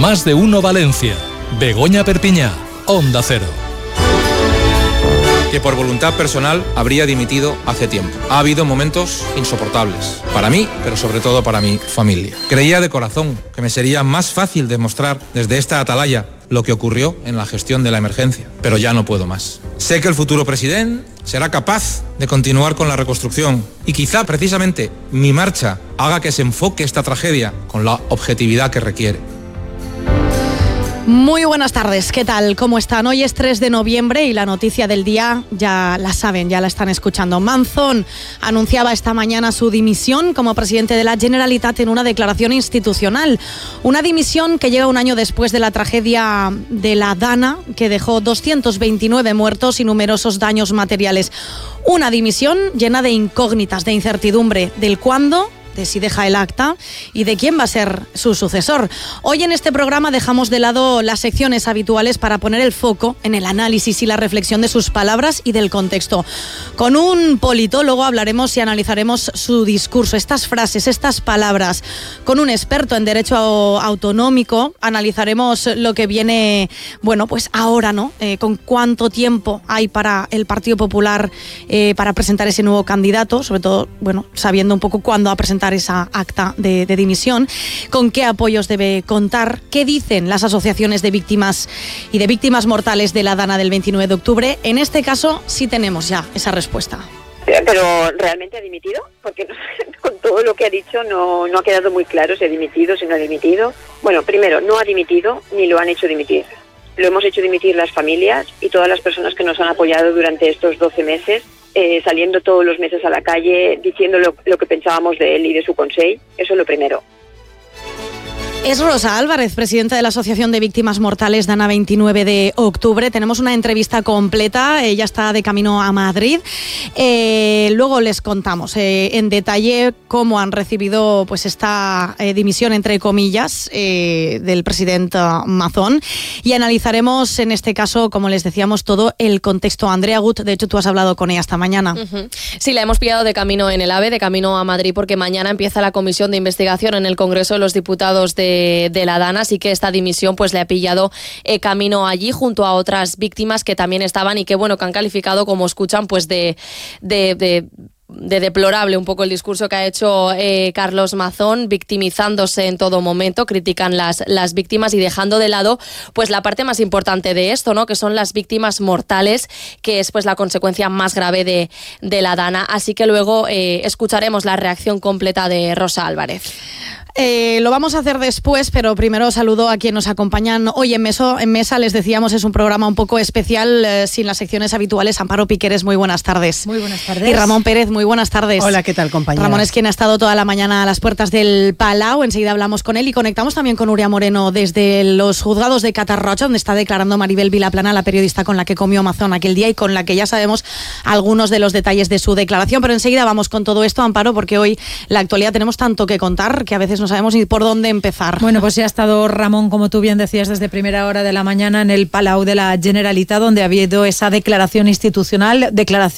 Más de uno Valencia. Begoña Perpiñá, Onda Cero. Que por voluntad personal habría dimitido hace tiempo. Ha habido momentos insoportables, para mí, pero sobre todo para mi familia. Creía de corazón que me sería más fácil demostrar desde esta atalaya lo que ocurrió en la gestión de la emergencia, pero ya no puedo más. Sé que el futuro presidente será capaz de continuar con la reconstrucción y quizá precisamente mi marcha haga que se enfoque esta tragedia con la objetividad que requiere. Muy buenas tardes, ¿qué tal? ¿Cómo están? Hoy es 3 de noviembre y la noticia del día ya la saben, ya la están escuchando. Manzón anunciaba esta mañana su dimisión como presidente de la Generalitat en una declaración institucional. Una dimisión que llega un año después de la tragedia de la Dana, que dejó 229 muertos y numerosos daños materiales. Una dimisión llena de incógnitas, de incertidumbre, del cuándo, de si deja el acta y de quién va a ser su sucesor. Hoy en este programa dejamos de lado las secciones habituales para poner el foco en el análisis y la reflexión de sus palabras y del contexto. Con un politólogo hablaremos y analizaremos su discurso, estas frases, estas palabras. Con un experto en derecho autonómico analizaremos lo que viene, bueno, pues ahora, ¿no? Con cuánto tiempo hay para el Partido Popular para presentar ese nuevo candidato, sobre todo, bueno, sabiendo un poco cuándo ha presentado esa acta de dimisión, con qué apoyos debe contar, qué dicen las asociaciones de víctimas y de víctimas mortales de la Dana del 29 de octubre. En este caso sí tenemos ya esa respuesta. Pero ¿realmente ha dimitido? Porque con todo lo que ha dicho no ha quedado muy claro si ha dimitido, si no ha dimitido. Bueno, primero, no ha dimitido ni lo han hecho dimitir. Lo hemos hecho dimitir las familias y todas las personas que nos han apoyado durante estos 12 meses, saliendo todos los meses a la calle, diciendo lo que pensábamos de él y de su consejo. Eso es lo primero. Es Rosa Álvarez, presidenta de la Asociación de Víctimas Mortales Dana 29 de octubre. Tenemos una entrevista completa, ella está de camino a Madrid. Luego les contamos en detalle cómo han recibido pues esta dimisión, entre comillas, del presidente Mazón. Y analizaremos en este caso, como les decíamos, todo el contexto. Andrea Gut, de hecho tú has hablado con ella esta mañana. Sí, la hemos pillado de camino en el AVE, de camino a Madrid, porque mañana empieza la comisión de investigación en el Congreso de los Diputados de la Dana, así que esta dimisión pues le ha pillado camino allí junto a otras víctimas que también estaban y que bueno, que han calificado, como escuchan, pues de deplorable un poco el discurso que ha hecho Carlos Mazón, victimizándose en todo momento. Critican las víctimas y dejando de lado pues la parte más importante de esto, ¿no? Que son las víctimas mortales, que es pues la consecuencia más grave de la Dana. Así que luego escucharemos la reacción completa de Rosa Álvarez. Lo vamos a hacer después, pero primero saludo a quienes nos acompañan hoy en Mesa. Les decíamos, es un programa un poco especial, sin las secciones habituales. Amparo Piqueres, muy buenas tardes. Muy buenas tardes. Y Ramón Pérez, muy buenas tardes. Hola, ¿qué tal, compañera? Ramón es quien ha estado toda la mañana a las puertas del Palau. Enseguida hablamos con él y conectamos también con Nuria Moreno desde los juzgados de Catarroja, donde está declarando Maribel Vilaplana, la periodista con la que comió Mazón aquel día y con la que ya sabemos algunos de los detalles de su declaración. Pero enseguida vamos con todo esto, Amparo, porque hoy la actualidad tenemos tanto que contar que a veces no sabemos ni por dónde empezar. Bueno, pues ya ha estado Ramón, como tú bien decías, desde primera hora de la mañana en el Palau de la Generalitat, donde ha habido esa declaración institucional,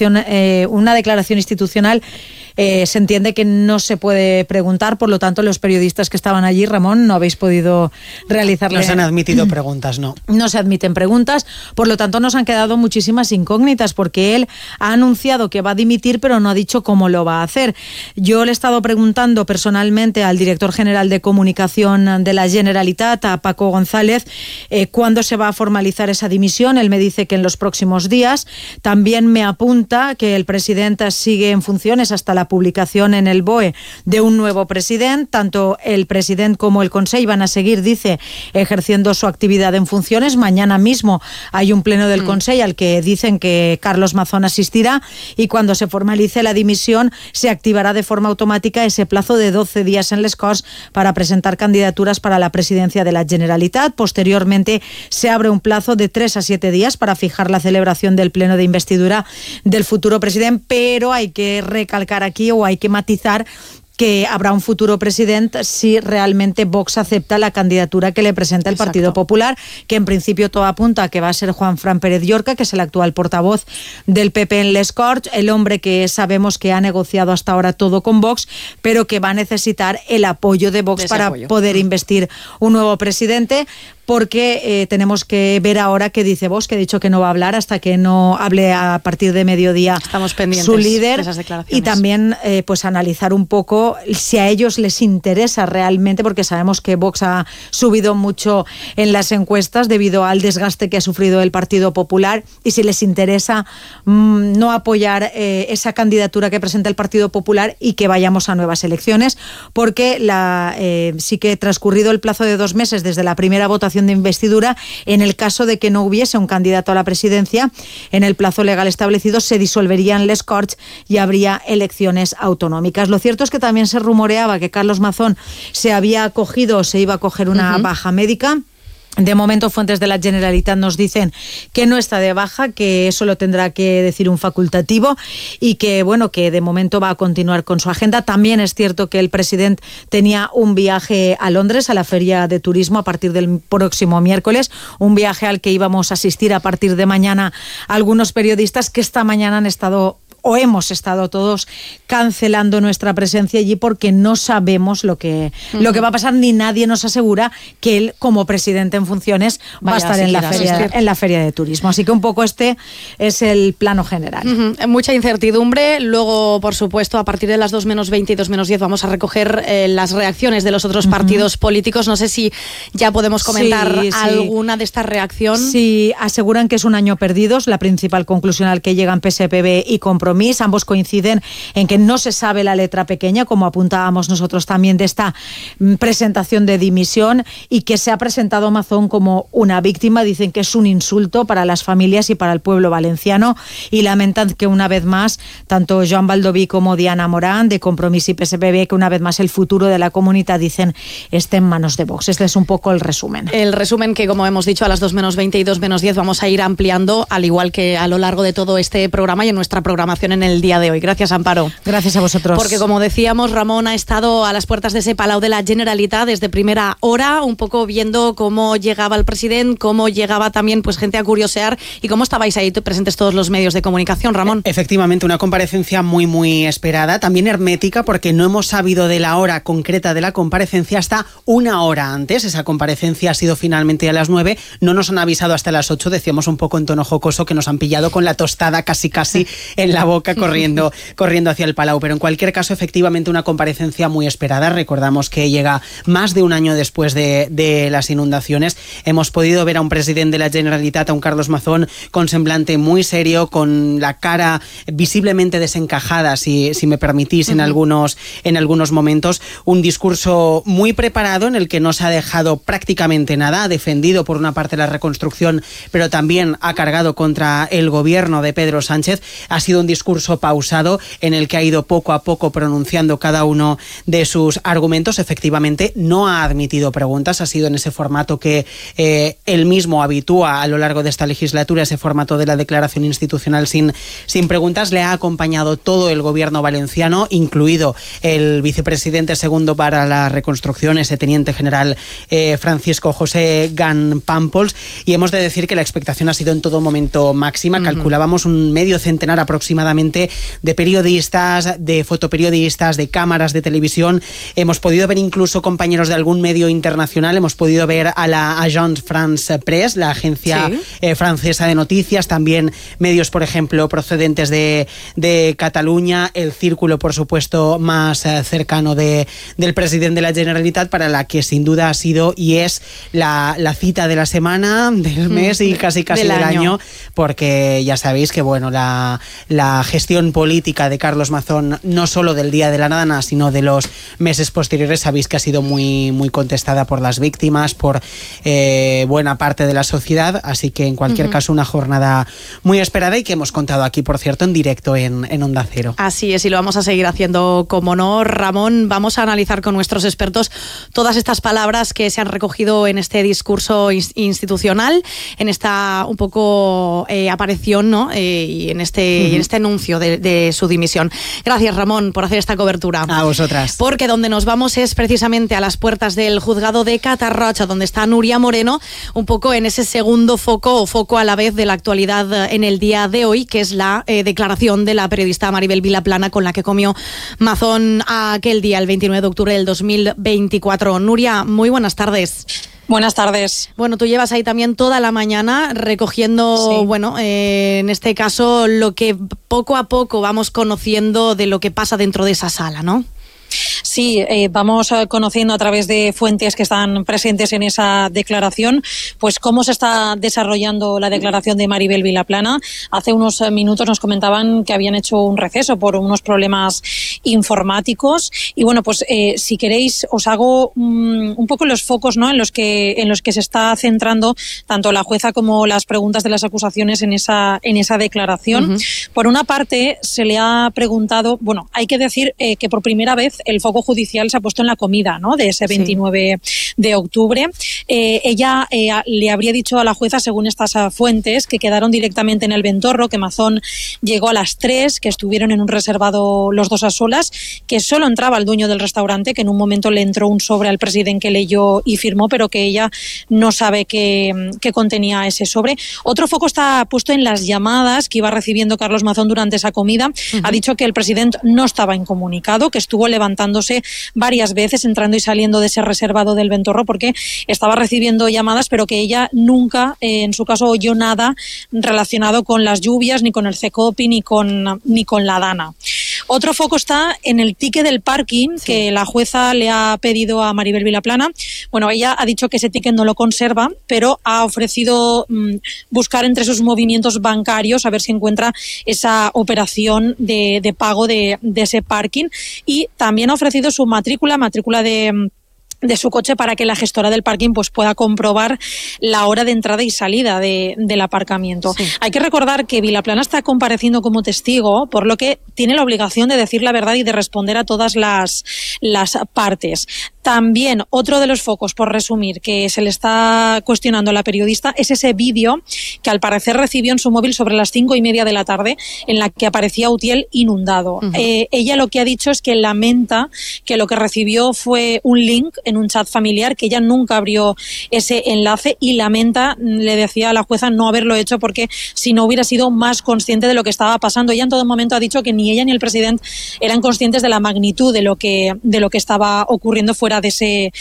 una declaración institucional. Se entiende que no se puede preguntar, por lo tanto los periodistas que estaban allí, Ramón, no habéis podido realizarle... No se han admitido preguntas, no. No se admiten preguntas, por lo tanto nos han quedado muchísimas incógnitas, porque él ha anunciado que va a dimitir, pero no ha dicho cómo lo va a hacer. Yo le he estado preguntando personalmente al director general de comunicación de la Generalitat, a Paco González, cuándo se va a formalizar esa dimisión. Él me dice que en los próximos días. También me apunta que el presidente sigue en funciones hasta la publicación en el BOE de un nuevo presidente. Tanto el presidente como el Consell van a seguir, dice, ejerciendo su actividad en funciones. Mañana mismo hay un pleno del Consell al que dicen que Carlos Mazón asistirá, y cuando se formalice la dimisión se activará de forma automática ese plazo de 12 días en les Corts para presentar candidaturas para la presidencia de la Generalitat. Posteriormente se abre un plazo de 3 a 7 días para fijar la celebración del pleno de investidura del futuro presidente, pero hay que recalcar aquí, o hay que matizar, que habrá un futuro presidente si realmente Vox acepta la candidatura que le presenta el Partido Popular, que en principio todo apunta a que va a ser Juanfran Pérez Llorca, que es el actual portavoz del PP en Les Corts, el hombre que sabemos que ha negociado hasta ahora todo con Vox, pero que va a necesitar el apoyo de Vox para poder investir un nuevo presidente, porque tenemos que ver ahora qué dice Vox, que ha dicho que no va a hablar hasta que no hable a partir de mediodía. Estamos pendientes su líder, de esas declaraciones. y también pues analizar un poco si a ellos les interesa realmente, porque sabemos que Vox ha subido mucho en las encuestas debido al desgaste que ha sufrido el Partido Popular, y si les interesa no apoyar esa candidatura que presenta el Partido Popular y que vayamos a nuevas elecciones, porque sí que transcurrido el plazo de 2 meses desde la primera votación de investidura, en el caso de que no hubiese un candidato a la presidencia en el plazo legal establecido, se disolverían les Corts y habría elecciones autonómicas. Lo cierto es que también se rumoreaba que Carlos Mazón se iba a coger una baja médica. De momento, fuentes de la Generalitat nos dicen que no está de baja, que eso lo tendrá que decir un facultativo, y que, bueno, que de momento va a continuar con su agenda. También es cierto que el presidente tenía un viaje a Londres, a la Feria de Turismo, a partir del próximo miércoles, un viaje al que íbamos a asistir a partir de mañana algunos periodistas que esta mañana hemos estado todos cancelando nuestra presencia allí porque no sabemos lo que va a pasar, ni nadie nos asegura que él, como presidente en funciones, va a estar en la feria de turismo. Así que un poco este es el plano general. Mucha incertidumbre. Luego, por supuesto, a partir de las 2 menos 20 y 2 menos 10 vamos a recoger las reacciones de los otros partidos políticos. No sé si ya podemos comentar alguna de estas reacciones. Sí, aseguran que es un año perdido. La principal conclusión al que llegan PSPB y Compromís. Ambos coinciden en que no se sabe la letra pequeña, como apuntábamos nosotros también de esta presentación de dimisión, y que se ha presentado Mazón como una víctima. Dicen que es un insulto para las familias y para el pueblo valenciano, y lamentan que una vez más tanto Joan Baldoví como Diana Morán de Compromís y PSPB, que una vez más el futuro de la comunidad, dicen, esté en manos de Vox. Este es un poco el resumen. El resumen que, como hemos dicho, a las 2 menos 20 y 2 menos 10 vamos a ir ampliando, al igual que a lo largo de todo este programa y en nuestra programación en el día de hoy. Gracias, Amparo. Gracias a vosotros. Porque, como decíamos, Ramón ha estado a las puertas de ese Palau de la Generalitat desde primera hora, un poco viendo cómo llegaba el presidente, cómo llegaba también pues gente a curiosear, y cómo estabais ahí presentes todos los medios de comunicación, Ramón. Efectivamente, una comparecencia muy, muy esperada, también hermética, porque no hemos sabido de la hora concreta de la comparecencia hasta una hora antes. Esa comparecencia ha sido finalmente a las 9, no nos han avisado hasta las 8, decíamos un poco en tono jocoso que nos han pillado con la tostada casi en la boca corriendo hacia el Palau, pero en cualquier caso, efectivamente, una comparecencia muy esperada. Recordamos que llega más de un año después de las inundaciones. Hemos podido ver a un presidente de la Generalitat, a un Carlos Mazón, con semblante muy serio, con la cara visiblemente desencajada, si me permitís, en algunos momentos. Un discurso muy preparado en el que no se ha dejado prácticamente nada. Ha defendido por una parte la reconstrucción, pero también ha cargado contra el gobierno de Pedro Sánchez. Ha sido un discurso pausado en el que ha ido poco a poco pronunciando cada uno de sus argumentos. Efectivamente, no ha admitido preguntas. Ha sido en ese formato que él mismo habitúa a lo largo de esta legislatura, ese formato de la declaración institucional sin preguntas. Le ha acompañado todo el gobierno valenciano, incluido el vicepresidente segundo para la reconstrucción, ese teniente general Francisco José Gan Pampols, y hemos de decir que la expectación ha sido en todo momento máxima. Calculábamos un medio centenar aproximadamente de periodistas, de fotoperiodistas, de cámaras de televisión. Hemos podido ver incluso compañeros de algún medio internacional. Hemos podido ver a la Agence France Presse, la agencia francesa de noticias, también medios, por ejemplo, procedentes de Cataluña, el círculo, por supuesto, más cercano del presidente de la Generalitat, para la que sin duda ha sido y es la cita de la semana, del mes y casi del año, porque ya sabéis que, bueno, la gestión política de Carlos Mazón, no solo del Día de la Nada, sino de los meses posteriores, sabéis que ha sido muy, muy contestada por las víctimas, por buena parte de la sociedad, así que en cualquier caso una jornada muy esperada y que hemos contado aquí, por cierto, en directo en Onda Cero. Así es, y lo vamos a seguir haciendo, como no. Ramón, vamos a analizar con nuestros expertos todas estas palabras que se han recogido en este discurso institucional, en esta un poco aparición, ¿no? Y en este anuncio de su dimisión. Gracias, Ramón, por hacer esta cobertura. A vosotras. Porque donde nos vamos es precisamente a las puertas del juzgado de Catarroja, donde está Nuria Moreno, un poco en ese segundo foco o foco a la vez de la actualidad en el día de hoy, que es la declaración de la periodista Maribel Vilaplana, con la que comió Mazón aquel día, el 29 de octubre del 2024. Nuria, muy buenas tardes. Buenas tardes. Bueno, tú llevas ahí también toda la mañana recogiendo, sí, bueno, en este caso, lo que poco a poco vamos conociendo de lo que pasa dentro de esa sala, ¿no? Sí, vamos conociendo a través de fuentes que están presentes en esa declaración, pues cómo se está desarrollando la declaración de Maribel Vilaplana. Hace unos minutos nos comentaban que habían hecho un receso por unos problemas informáticos y bueno, pues si queréis os hago un poco los focos, ¿no?, en los que se está centrando tanto la jueza como las preguntas de las acusaciones en esa declaración. Uh-huh. Por una parte, se le ha preguntado, bueno, hay que decir que por primera vez el foco judicial se ha puesto en la comida, ¿no?, de ese 29 de octubre. Ella le habría dicho a la jueza, según estas fuentes, que quedaron directamente en el Ventorro, que Mazón llegó a las 3, que estuvieron en un reservado los dos a solas, que solo entraba el dueño del restaurante, que en un momento le entró un sobre al presidente que leyó y firmó, pero que ella no sabe qué contenía ese sobre. Otro foco está puesto en las llamadas que iba recibiendo Carlos Mazón durante esa comida. Uh-huh. Ha dicho que el presidente no estaba incomunicado, que estuvo levantándose varias veces, entrando y saliendo de ese reservado del Ventorro, porque estaba recibiendo llamadas, pero que ella nunca, en su caso, oyó nada relacionado con las lluvias, ni con el CECOPI, ni con la DANA. Otro foco está en el ticket del parking, sí, que la jueza le ha pedido a Maribel Vilaplana. Bueno, ella ha dicho que ese ticket no lo conserva, pero ha ofrecido buscar entre sus movimientos bancarios a ver si encuentra esa operación de pago de ese parking, y también ha ofrecido su matrícula de su coche para que la gestora del parking pues pueda comprobar la hora de entrada y salida del aparcamiento. Sí. Hay que recordar que Vilaplana está compareciendo como testigo, por lo que tiene la obligación de decir la verdad y de responder a todas las partes. También otro de los focos, por resumir, que se le está cuestionando a la periodista es ese vídeo que al parecer recibió en su móvil sobre las 5:30 de la tarde, en la que aparecía Utiel inundado. Uh-huh. Ella lo que ha dicho es que lamenta que lo que recibió fue un link en un chat familiar, que ella nunca abrió ese enlace, y lamenta, le decía a la jueza, no haberlo hecho porque si no hubiera sido más consciente de lo que estaba pasando. Ella en todo momento ha dicho que ni ella ni el presidente eran conscientes de la magnitud de lo que estaba ocurriendo fuera de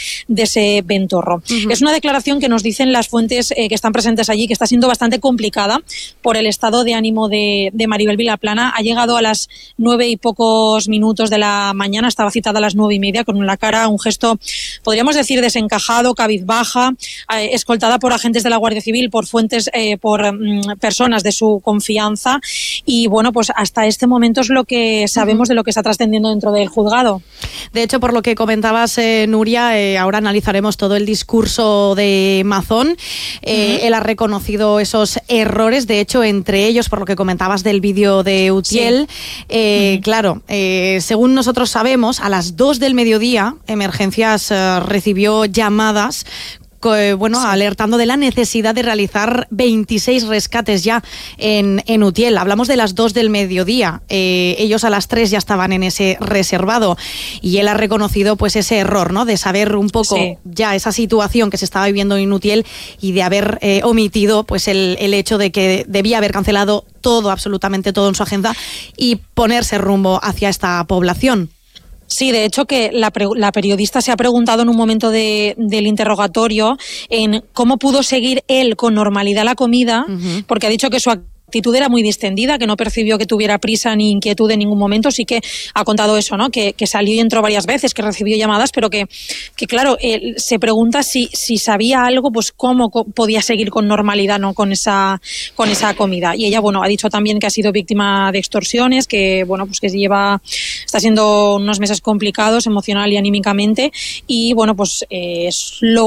ese Ventorro. Uh-huh. Es una declaración que nos dicen las fuentes que están presentes allí, que está siendo bastante complicada por el estado de ánimo de Maribel Vilaplana. Ha llegado a las 9 y pocos minutos de la mañana, estaba citada a las 9:30, con la cara, un gesto, podríamos decir, desencajado, cabizbaja, escoltada por agentes de la Guardia Civil, por fuentes, por personas de su confianza, y bueno, pues hasta este momento es lo que sabemos de lo que está trascendiendo dentro del juzgado. De hecho, por lo que comentabas, Nuria, ahora analizaremos todo el discurso de Mazón. Él ha reconocido esos errores, de hecho, entre ellos, por lo que comentabas del vídeo de Utiel, sí. Claro, según nosotros sabemos, a las 2 del mediodía, Emergencias recibió llamadas sí, alertando de la necesidad de realizar 26 rescates ya en Utiel. Hablamos de las 2 del mediodía. Ellos a las 3 ya estaban en ese reservado, y él ha reconocido pues ese error, ¿no?, de saber un poco sí, ya esa situación que se estaba viviendo en Utiel, y de haber omitido pues el hecho de que debía haber cancelado todo, absolutamente todo en su agenda, y ponerse rumbo hacia esta población. Sí, de hecho que la periodista se ha preguntado en un momento del interrogatorio en cómo pudo seguir él con normalidad la comida, uh-huh, porque ha dicho que su actitud era muy distendida, que no percibió que tuviera prisa ni inquietud en ningún momento. Sí que ha contado eso, ¿no?, que salió y entró varias veces, que recibió llamadas, pero que claro, él se pregunta si sabía algo, pues cómo podía seguir con normalidad, ¿no?, con esa comida. Y ella, bueno, ha dicho también que ha sido víctima de extorsiones, que bueno, pues que está siendo unos meses complicados emocional y anímicamente, y bueno, pues es lo que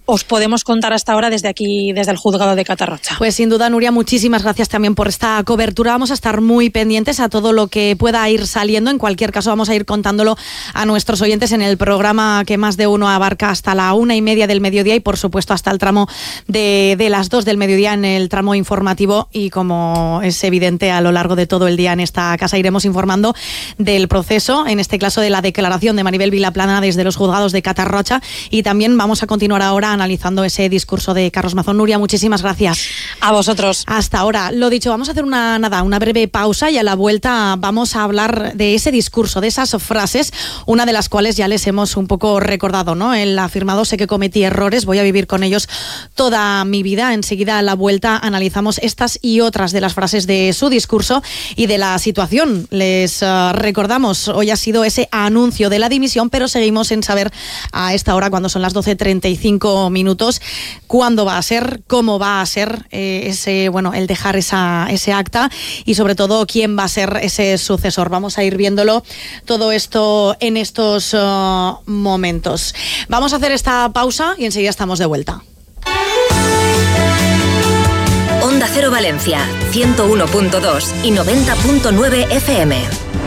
os podemos contar hasta ahora desde aquí, desde el juzgado de Catarrocha. Pues sin duda, Nuria, muchísimas gracias también por esta cobertura. Vamos a estar muy pendientes a todo lo que pueda ir saliendo. En cualquier caso, vamos a ir contándolo a nuestros oyentes en el programa que más de uno abarca hasta la 1:30 del mediodía y, por supuesto, hasta el tramo de las 2 del mediodía en el tramo informativo. Y como es evidente, a lo largo de todo el día en esta casa iremos informando del proceso, en este caso de la declaración de Maribel Vilaplana desde los juzgados de Catarrocha, y también vamos a continuar ahora analizando ese discurso de Carlos Mazón. Nuria, muchísimas gracias. A vosotros. Hasta ahora. Lo dicho, vamos a hacer una breve pausa y a la vuelta vamos a hablar de ese discurso, de esas frases, una de las cuales ya les hemos un poco recordado, ¿no? Él ha afirmado: sé que cometí errores, voy a vivir con ellos toda mi vida. Enseguida, a la vuelta, analizamos estas y otras de las frases de su discurso y de la situación. Les recordamos, hoy ha sido ese anuncio de la dimisión, pero seguimos sin saber a esta hora, cuando son las 12:35 minutos, cuándo va a ser, cómo va a ser el dejar ese acta y sobre todo quién va a ser ese sucesor. Vamos a ir viéndolo todo esto en estos momentos. Vamos a hacer esta pausa y enseguida estamos de vuelta. Onda Cero Valencia, 101.2 y 90.9 FM.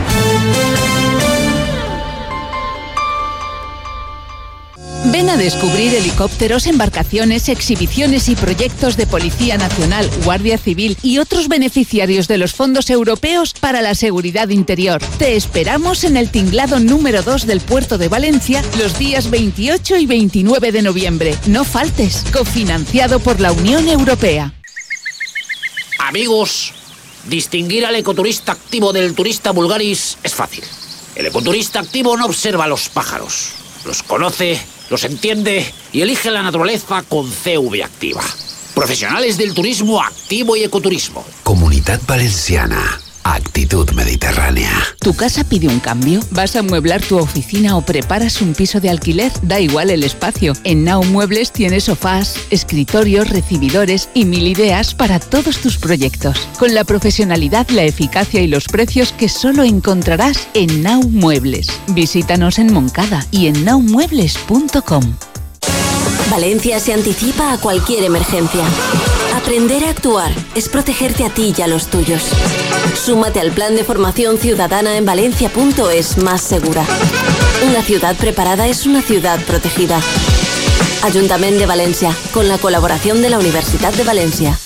Ven a descubrir helicópteros, embarcaciones, exhibiciones y proyectos de Policía Nacional, Guardia Civil y otros beneficiarios de los fondos europeos para la seguridad interior. Te esperamos en el tinglado número 2 del puerto de Valencia los días 28 y 29 de noviembre. No faltes, cofinanciado por la Unión Europea. Amigos, distinguir al ecoturista activo del turista vulgaris es fácil. El ecoturista activo no observa a los pájaros, los conoce, los entiende y elige la naturaleza con CV activa. Profesionales del turismo activo y ecoturismo. Comunidad Valenciana. Actitud mediterránea. ¿Tu casa pide un cambio? ¿Vas a amueblar tu oficina o preparas un piso de alquiler? Da igual el espacio. En Nau Muebles tienes sofás, escritorios, recibidores y 1000 ideas para todos tus proyectos. Con la profesionalidad, la eficacia y los precios que solo encontrarás en Nau Muebles. Visítanos en Moncada y en naumuebles.com. Valencia se anticipa a cualquier emergencia. Aprender a actuar es protegerte a ti y a los tuyos. Súmate al plan de formación ciudadana en valencia.es más segura. Una ciudad preparada es una ciudad protegida. Ayuntamiento de Valencia, con la colaboración de la Universidad de Valencia.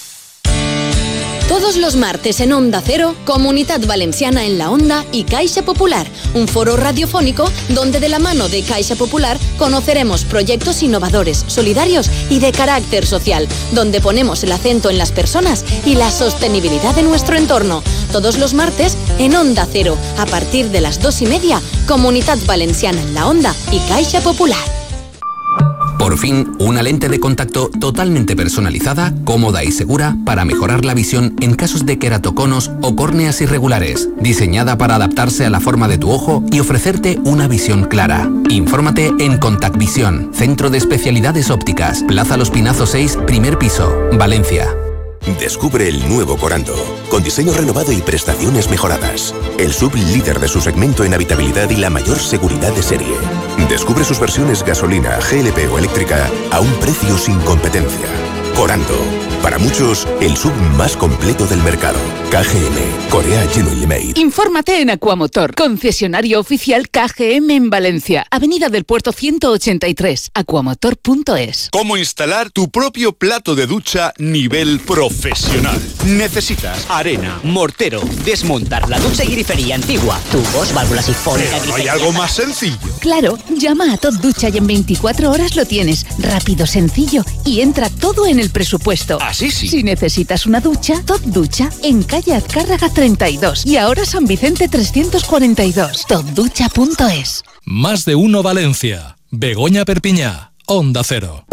Todos los martes en Onda Cero, Comunidad Valenciana en la Onda y Caixa Popular, un foro radiofónico donde de la mano de Caixa Popular conoceremos proyectos innovadores, solidarios y de carácter social, donde ponemos el acento en las personas y la sostenibilidad de nuestro entorno. Todos los martes en Onda Cero, a partir de las 2:30, Comunidad Valenciana en la Onda y Caixa Popular. Por fin, una lente de contacto totalmente personalizada, cómoda y segura para mejorar la visión en casos de queratoconos o córneas irregulares, diseñada para adaptarse a la forma de tu ojo y ofrecerte una visión clara. Infórmate en Contact Visión, Centro de Especialidades Ópticas, Plaza Los Pinazos 6, primer piso, Valencia. Descubre el nuevo Corando, con diseño renovado y prestaciones mejoradas. El sub líder de su segmento en habitabilidad y la mayor seguridad de serie. Descubre sus versiones gasolina, GLP o eléctrica a un precio sin competencia. Corando, para muchos, el sub más completo del mercado. KGM, Korea Genuine Made. Infórmate en Aquamotor, concesionario oficial KGM en Valencia, Avenida del Puerto 183, aquamotor.es. ¿Cómo instalar tu propio plato de ducha nivel profesional? Necesitas arena, mortero, desmontar la ducha y grifería antigua, tubos, válvulas sifónicas. Pero ¿no hay algo más sencillo? Claro, llama a Top Ducha y en 24 horas lo tienes. Rápido, sencillo y entra todo en el presupuesto. Así sí. Si necesitas una ducha, Top Ducha en calle Azcárraga 32 y ahora San Vicente 342. Topducha.es. Más de uno Valencia. Begoña Perpiñá. Onda Cero.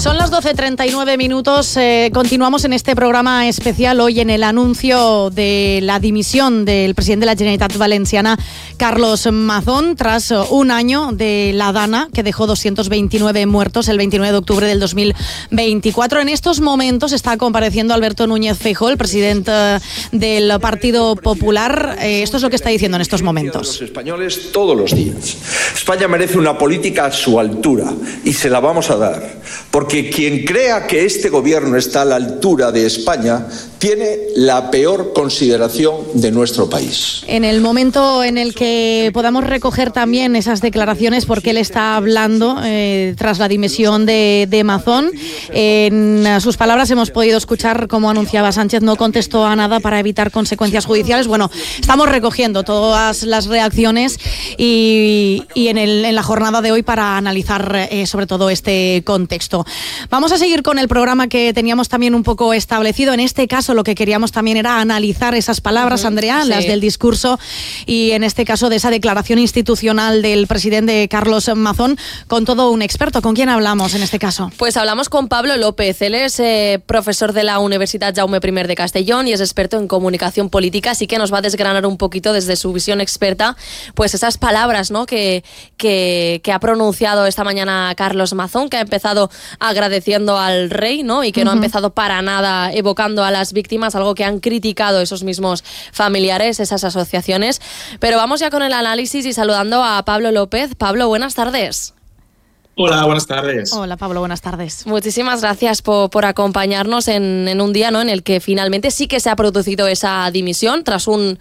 Son las 12:39 minutos. Continuamos en este programa especial hoy en el anuncio de la dimisión del presidente de la Generalitat Valenciana, Carlos Mazón, tras un año de la dana que dejó 229 muertos el 29 de octubre del 2024. En estos momentos está compareciendo Alberto Núñez Feijóo, el presidente del Partido Popular. Esto es lo que está diciendo en estos momentos. Los españoles todos los días. España merece una política a su altura y se la vamos a dar. Porque quien crea que este gobierno está a la altura de España tiene la peor consideración de nuestro país. En el momento en el que podamos recoger también esas declaraciones, porque él está hablando tras la dimisión de Mazón, en sus palabras hemos podido escuchar cómo anunciaba Sánchez, no contestó a nada para evitar consecuencias judiciales. Bueno, estamos recogiendo todas las reacciones y en la jornada de hoy para analizar sobre todo este contexto. Vamos a seguir con el programa que teníamos también un poco establecido. En este caso lo que queríamos también era analizar esas palabras, Andrea, las del discurso y en este caso de esa declaración institucional del presidente Carlos Mazón, con todo un experto. ¿Con quién hablamos en este caso? Pues hablamos con Pablo López. Él es profesor de la Universidad Jaume I de Castellón y es experto en comunicación política, así que nos va a desgranar un poquito desde su visión experta pues esas palabras, ¿no?, que ha pronunciado esta mañana Carlos Mazón, que ha empezado agradeciendo al rey, ¿no?, y que no ha empezado para nada evocando a las víctimas, algo que han criticado esos mismos familiares, esas asociaciones. Pero vamos ya con el análisis y saludando a Pablo López. Pablo, buenas tardes. Hola, buenas tardes. Hola, Pablo, buenas tardes. Muchísimas gracias por acompañarnos en un día, ¿no?, en el que finalmente sí que se ha producido esa dimisión tras un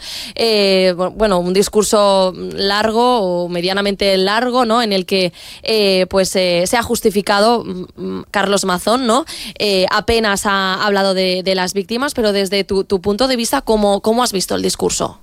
discurso largo o medianamente largo, ¿no?, en el que se ha justificado Carlos Mazón, ¿no? Apenas ha hablado de las víctimas, pero desde tu punto de vista, ¿cómo has visto el discurso?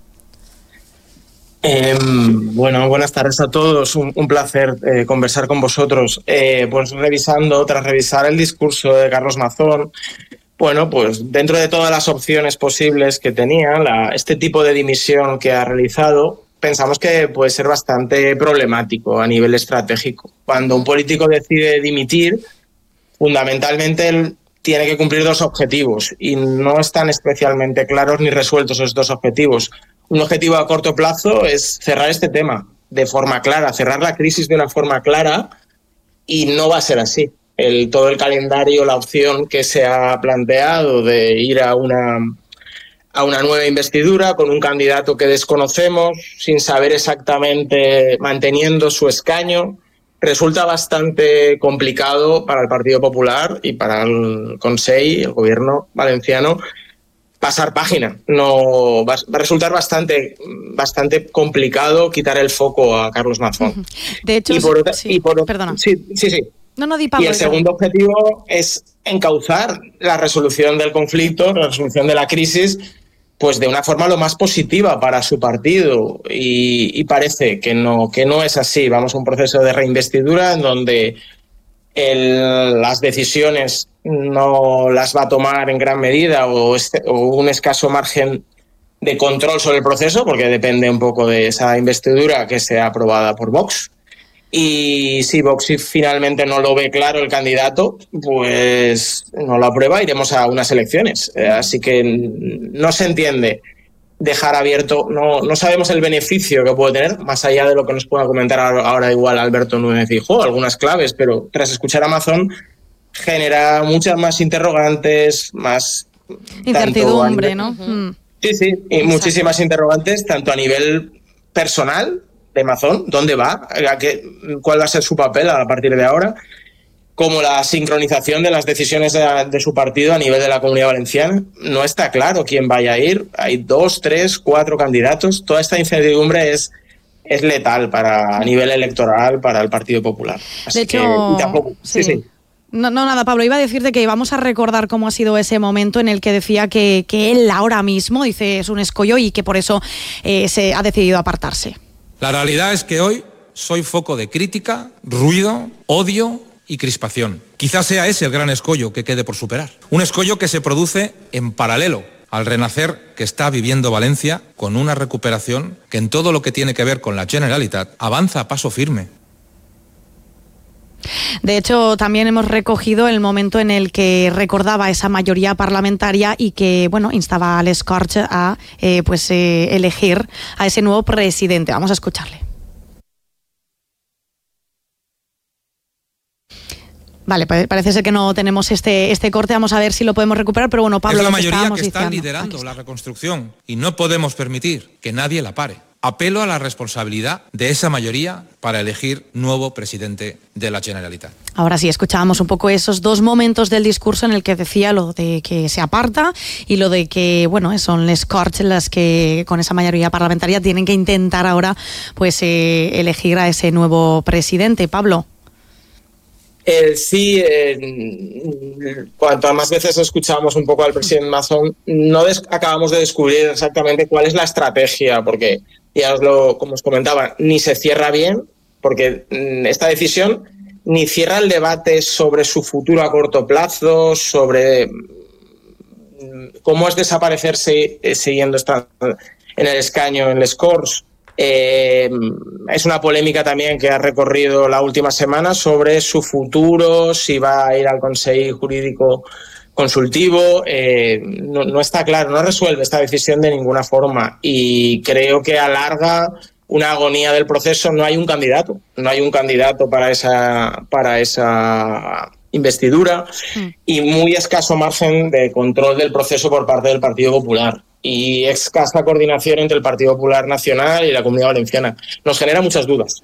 Buenas tardes a todos. Un placer conversar con vosotros. Tras revisar el discurso de Carlos Mazón, pues dentro de todas las opciones posibles que tenía, este tipo de dimisión que ha realizado, pensamos que puede ser bastante problemático a nivel estratégico. Cuando un político decide dimitir, fundamentalmente él tiene que cumplir dos objetivos y no están especialmente claros ni resueltos esos dos objetivos. Un objetivo a corto plazo es cerrar este tema de forma clara, cerrar la crisis de una forma clara, y no va a ser así. Todo el calendario, la opción que se ha planteado de ir a una nueva investidura con un candidato que desconocemos, sin saber exactamente, manteniendo su escaño, resulta bastante complicado para el Partido Popular y para el Consell, el gobierno valenciano, pasar página. No va a resultar bastante complicado quitar el foco a Carlos Mazón. De hecho, perdona. Sí. No, di Pablo. Y el segundo objetivo es encauzar la resolución del conflicto, la resolución de la crisis, pues de una forma lo más positiva para su partido. Y parece que no es así. Vamos a un proceso de reinvestidura en donde las decisiones no las va a tomar en gran medida o un escaso margen de control sobre el proceso, porque depende un poco de esa investidura que sea aprobada por Vox. Y si Vox finalmente no lo ve claro el candidato, pues no lo aprueba, iremos a unas elecciones. Así que no se entiende dejar abierto, no sabemos el beneficio que puede tener, más allá de lo que nos pueda comentar ahora igual Alberto Núñez Feijóo, algunas claves, pero tras escuchar a Mazón genera muchas más interrogantes, más incertidumbre, ¿no? Sí, y muchísimas interrogantes, tanto a nivel personal de Mazón, ¿dónde va? ¿Cuál va a ser su papel a partir de ahora? Como la sincronización de las decisiones de su partido a nivel de la Comunidad Valenciana. No está claro quién vaya a ir. Hay 2, 3, 4 candidatos. Toda esta incertidumbre es letal a nivel electoral para el Partido Popular. Así de hecho, que tampoco. Sí. No, nada, Pablo, iba a decirte que vamos a recordar cómo ha sido ese momento en el que decía que él ahora mismo, dice, es un escollo y que por eso se ha decidido apartarse. La realidad es que hoy soy foco de crítica, ruido, odio y crispación. Quizás sea ese el gran escollo que quede por superar. Un escollo que se produce en paralelo al renacer que está viviendo Valencia, con una recuperación que en todo lo que tiene que ver con la Generalitat avanza a paso firme. De hecho, también hemos recogido el momento en el que recordaba esa mayoría parlamentaria y que, bueno, instaba a Les Corts a elegir a ese nuevo presidente. Vamos a escucharle. Vale, parece ser que no tenemos este corte, vamos a ver si lo podemos recuperar, pero bueno, Pablo... Es la mayoría que está liderando la reconstrucción y no podemos permitir que nadie la pare. Apelo a la responsabilidad de esa mayoría para elegir nuevo presidente de la Generalitat. Ahora sí, escuchábamos un poco esos dos momentos del discurso en el que decía lo de que se aparta y lo de que, bueno, son Les Corts las que con esa mayoría parlamentaria tienen que intentar ahora pues elegir a ese nuevo presidente. Pablo. Sí, cuantas más veces escuchamos un poco al presidente Mazón, no acabamos de descubrir exactamente cuál es la estrategia, porque ya como os comentaba, ni se cierra bien, porque esta decisión ni cierra el debate sobre su futuro a corto plazo, sobre cómo es desaparecerse siguiendo en el escaño en Les Corts. Es una polémica también que ha recorrido la última semana sobre su futuro, si va a ir al Consejo Jurídico Consultivo. No está claro, no resuelve esta decisión de ninguna forma y creo que alarga una agonía del proceso. No hay un candidato para esa investidura y muy escaso margen de control del proceso por parte del Partido Popular. Y escasa coordinación entre el Partido Popular Nacional y la Comunidad Valenciana. Nos genera muchas dudas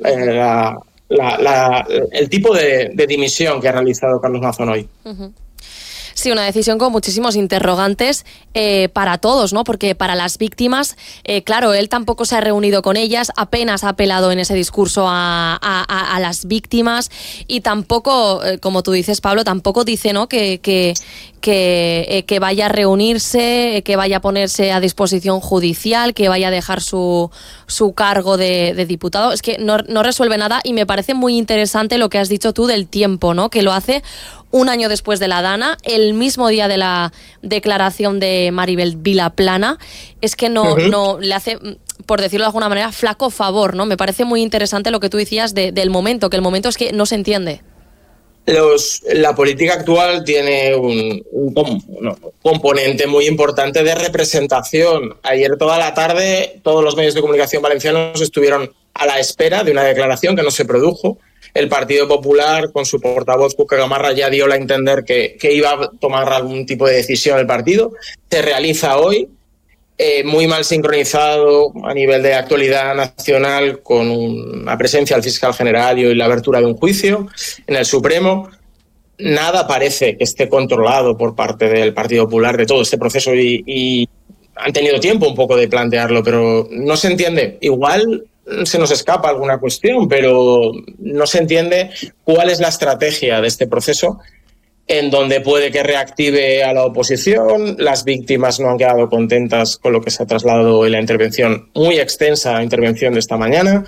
el tipo de dimisión que ha realizado Carlos Mazón hoy. Uh-huh. Sí, una decisión con muchísimos interrogantes para todos, ¿no? Porque para las víctimas, claro, él tampoco se ha reunido con ellas, apenas ha apelado en ese discurso a las víctimas y tampoco, como tú dices, Pablo, tampoco dice, ¿no?, que vaya a reunirse, que vaya a ponerse a disposición judicial, que vaya a dejar su cargo de diputado. Es que no resuelve nada y me parece muy interesante lo que has dicho tú del tiempo, ¿no? Que lo hace un año después de la Dana, el mismo día de la declaración de Maribel Vilaplana. Es que no le hace, por decirlo de alguna manera, flaco favor, ¿no? Me parece muy interesante lo que tú decías del momento, que el momento es que no se entiende. La política actual tiene un componente muy importante de representación. Ayer toda la tarde todos los medios de comunicación valencianos estuvieron a la espera de una declaración que no se produjo. El Partido Popular, con su portavoz Cuca Gamarra, ya dio a entender que iba a tomar algún tipo de decisión el partido. Se realiza hoy, muy mal sincronizado a nivel de actualidad nacional, con una presencia del fiscal general y la abertura de un juicio en el Supremo. Nada parece que esté controlado por parte del Partido Popular de todo este proceso y han tenido tiempo un poco de plantearlo, pero no se entiende. Igual se nos escapa alguna cuestión, pero no se entiende cuál es la estrategia de este proceso, en donde puede que reactive a la oposición. Las víctimas no han quedado contentas con lo que se ha trasladado en la intervención, muy extensa intervención de esta mañana.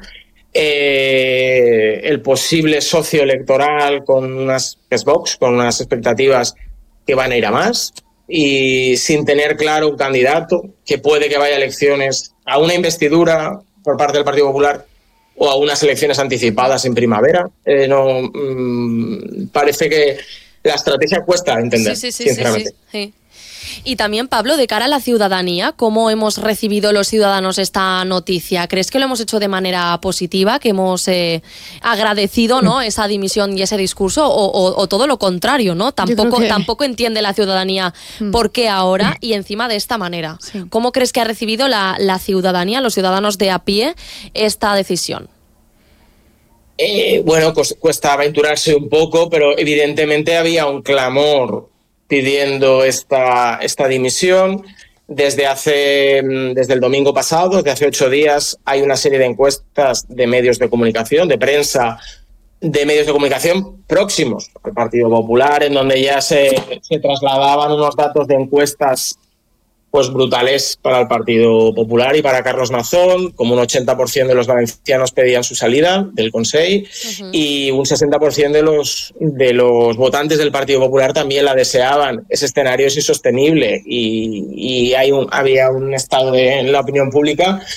El posible socio electoral con unas Vox, con unas expectativas que van a ir a más, y sin tener claro un candidato que puede que vaya a elecciones, a una investidura por parte del Partido Popular o a unas elecciones anticipadas en primavera. Parece que la estrategia cuesta entender, sinceramente. Sí. Y también, Pablo, de cara a la ciudadanía, ¿cómo hemos recibido los ciudadanos esta noticia? ¿Crees que lo hemos hecho de manera positiva, que hemos agradecido, ¿no?, esa dimisión y ese discurso, o todo lo contrario, ¿no? Tampoco entiende la ciudadanía por qué ahora y encima de esta manera. Sí. ¿Cómo crees que ha recibido la ciudadanía, los ciudadanos de a pie, esta decisión? Bueno, cuesta aventurarse un poco, pero evidentemente había un clamor pidiendo esta dimisión. Desde el domingo pasado, desde hace 8 días, hay una serie de encuestas de medios de comunicación, de prensa, de medios de comunicación próximos al Partido Popular, en donde ya se trasladaban unos datos de encuestas pues brutales para el Partido Popular y para Carlos Mazón. Como un 80% de los valencianos pedían su salida del Consell, y un 60% de los votantes del Partido Popular también la deseaban. Ese escenario es insostenible y había un estado en la opinión pública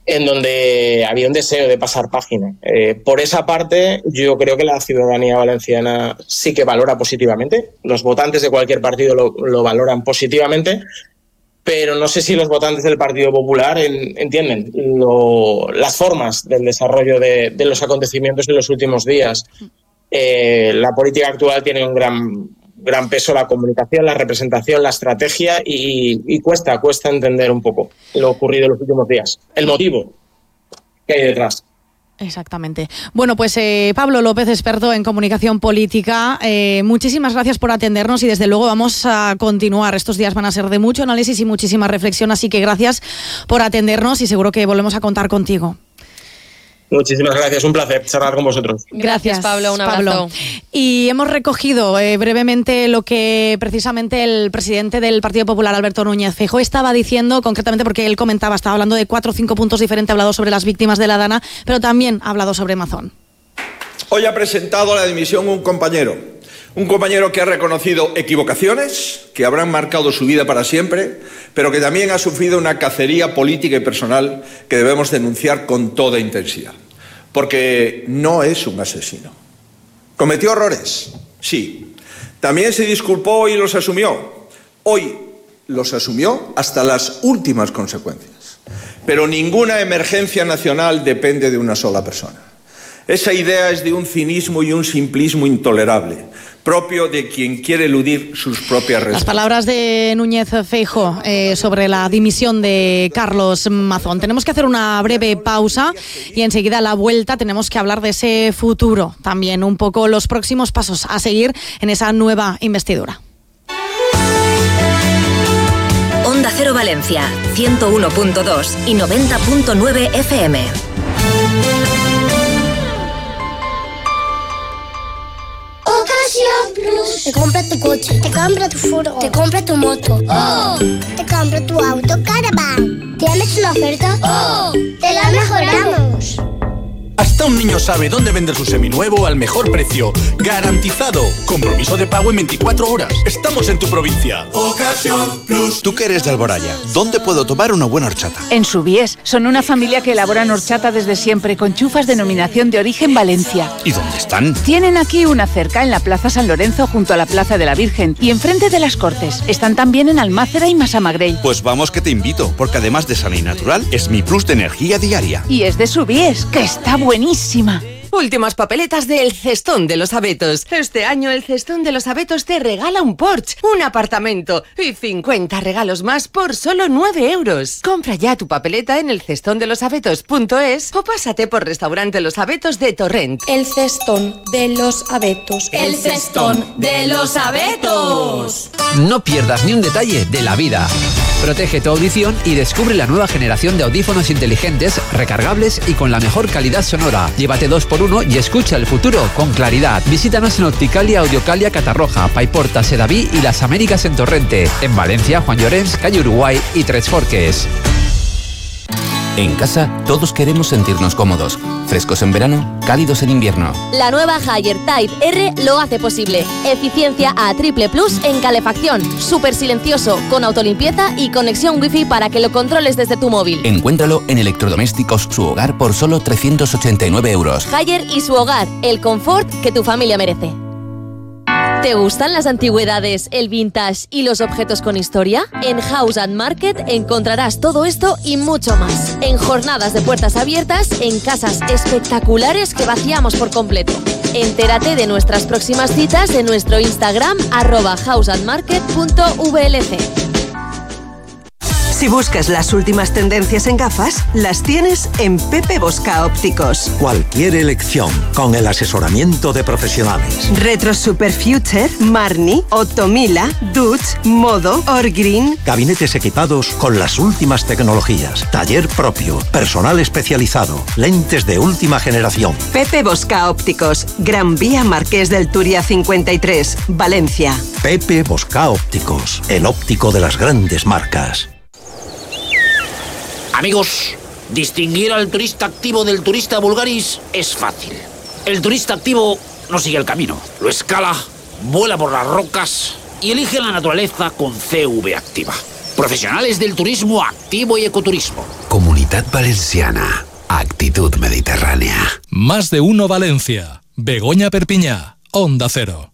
en donde había un deseo de pasar página. Por esa parte, yo creo que la ciudadanía valenciana sí que valora positivamente. Los votantes de cualquier partido lo valoran positivamente, pero no sé si los votantes del Partido Popular entienden las formas del desarrollo de los acontecimientos en los últimos días. La política actual tiene un gran peso la comunicación, la representación, la estrategia y cuesta entender un poco lo ocurrido en los últimos días, el motivo que hay detrás. Exactamente. Bueno, pues Pablo López, experto en comunicación política, muchísimas gracias por atendernos y desde luego vamos a continuar. Estos días van a ser de mucho análisis y muchísima reflexión, así que gracias por atendernos y seguro que volvemos a contar contigo. Muchísimas gracias, un placer charlar con vosotros. Gracias, Pablo, un abrazo. Pablo. Y hemos recogido brevemente lo que precisamente el presidente del Partido Popular, Alberto Núñez Feijóo, estaba diciendo, concretamente porque él estaba hablando de 4 o 5 puntos diferentes, ha hablado sobre las víctimas de la Dana, pero también ha hablado sobre Mazón. Hoy ha presentado la dimisión un compañero que ha reconocido equivocaciones que habrán marcado su vida para siempre, pero que también ha sufrido una cacería política y personal que debemos denunciar con toda intensidad. Porque no es un asesino. ¿Cometió errores? Sí. También se disculpó y los asumió. Hoy los asumió hasta las últimas consecuencias. Pero ninguna emergencia nacional depende de una sola persona. Esa idea es de un cinismo y un simplismo intolerable, propio de quien quiere eludir sus propias responsabilidades. Las palabras de Núñez Feijóo sobre la dimisión de Carlos Mazón. Tenemos que hacer una breve pausa y enseguida a la vuelta tenemos que hablar de ese futuro, también un poco los próximos pasos a seguir en esa nueva investidura. Onda Cero Valencia, 101.2 y 90.9 FM. Te compra tu coche, te compra tu furgo, te compra tu moto, te compra tu auto Caravan. ¿Tienes una oferta? Te la mejoramos. Hasta un niño sabe dónde vender su seminuevo al mejor precio. ¡Garantizado! Compromiso de pago en 24 horas. Estamos en tu provincia. Ocasión Plus. Tú que eres de Alboraya, ¿dónde puedo tomar una buena horchata? En Subies. Son una familia que elaboran horchata desde siempre con chufas denominación de origen Valencia. ¿Y dónde están? Tienen aquí una cerca en la Plaza San Lorenzo junto a la Plaza de la Virgen y enfrente de las Cortes. Están también en Almácera y Massamagrell. Pues vamos que te invito, porque además de sana y natural, es mi plus de energía diaria. Y es de Subies, que está buenísima. Últimas papeletas del Cestón de los Abetos. Este año el Cestón de los Abetos te regala un Porsche, un apartamento y 50 regalos más por solo 9 euros. Compra ya tu papeleta en elcestondelosabetos.es o pásate por Restaurante Los Abetos de Torrent. El Cestón de los Abetos. El Cestón de los Abetos. No pierdas ni un detalle de la vida. Protege tu audición y descubre la nueva generación de audífonos inteligentes, recargables y con la mejor calidad sonora. Llévate 2x1 y escucha el futuro con claridad. Visítanos en Opticalia, Audiocalia, Catarroja, Paiporta, Sedaví y Las Américas en Torrente. En Valencia, Juan Llorens, Calle Uruguay y Tres Forques. En casa, todos queremos sentirnos cómodos. Frescos en verano, cálidos en invierno. La nueva Haier Type R lo hace posible. Eficiencia A triple plus en calefacción. Súper silencioso, con autolimpieza y conexión wifi para que lo controles desde tu móvil. Encuéntralo en Electrodomésticos Su Hogar por solo 389 euros. Haier y Su Hogar, el confort que tu familia merece. ¿Te gustan las antigüedades, el vintage y los objetos con historia? En House and Market encontrarás todo esto y mucho más. En jornadas de puertas abiertas, en casas espectaculares que vaciamos por completo. Entérate de nuestras próximas citas en nuestro Instagram @houseandmarket.vlc. Si buscas las últimas tendencias en gafas, las tienes en Pepe Bosca Ópticos. Cualquier elección, con el asesoramiento de profesionales. Retro Super Future, Marni, Otomila, Dutch, Modo, Orgreen. Gabinetes equipados con las últimas tecnologías. Taller propio, personal especializado, lentes de última generación. Pepe Bosca Ópticos, Gran Vía Marqués del Turia 53, Valencia. Pepe Bosca Ópticos, el óptico de las grandes marcas. Amigos, distinguir al turista activo del turista vulgaris es fácil. El turista activo no sigue el camino, lo escala, vuela por las rocas y elige la naturaleza con CV activa. Profesionales del turismo activo y ecoturismo. Comunidad Comunidad Valenciana. Actitud mediterránea. Más de uno Valencia. Begoña Perpiñá. Onda Cero.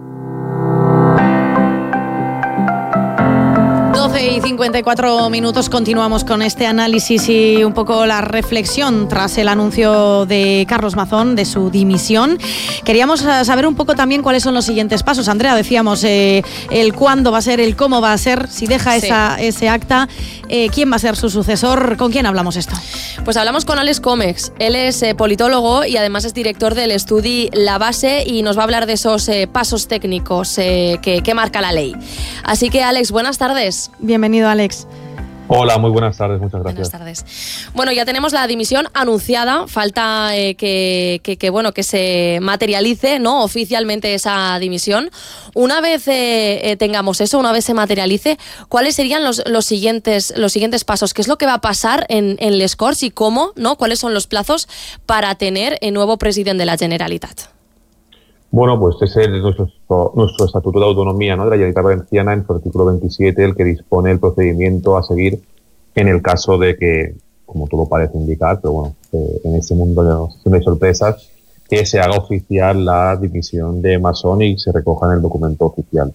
12:54 minutos, continuamos con este análisis y un poco la reflexión tras el anuncio de Carlos Mazón de su dimisión. Queríamos saber un poco también cuáles son los siguientes pasos. Andrea, decíamos el cuándo va a ser, el cómo va a ser, si deja ese acta, quién va a ser su sucesor. ¿Con quién hablamos esto? Pues hablamos con Àlex Còmex. Él es politólogo y además es director del estudi La Base y nos va a hablar de esos pasos técnicos que marca la ley. Así que, Àlex, buenas tardes. Bienvenido, Àlex. Hola, muy buenas tardes, muchas gracias. Buenas tardes. Bueno, ya tenemos la dimisión anunciada, falta que se materialice, ¿no?, oficialmente esa dimisión. Una vez tengamos eso, una vez se materialice, ¿cuáles serían los siguientes pasos? ¿Qué es lo que va a pasar en Les Corts y cómo, ¿no? ¿Cuáles son los plazos para tener el nuevo presidente de la Generalitat? Bueno, pues ese es nuestro Estatuto de Autonomía, ¿no?, de la Generalitat Valenciana, en su artículo 27, el que dispone el procedimiento a seguir en el caso de que, como todo parece indicar, pero bueno, en este mundo no hay sorpresas, que se haga oficial la dimisión de Mazón y se recoja en el documento oficial.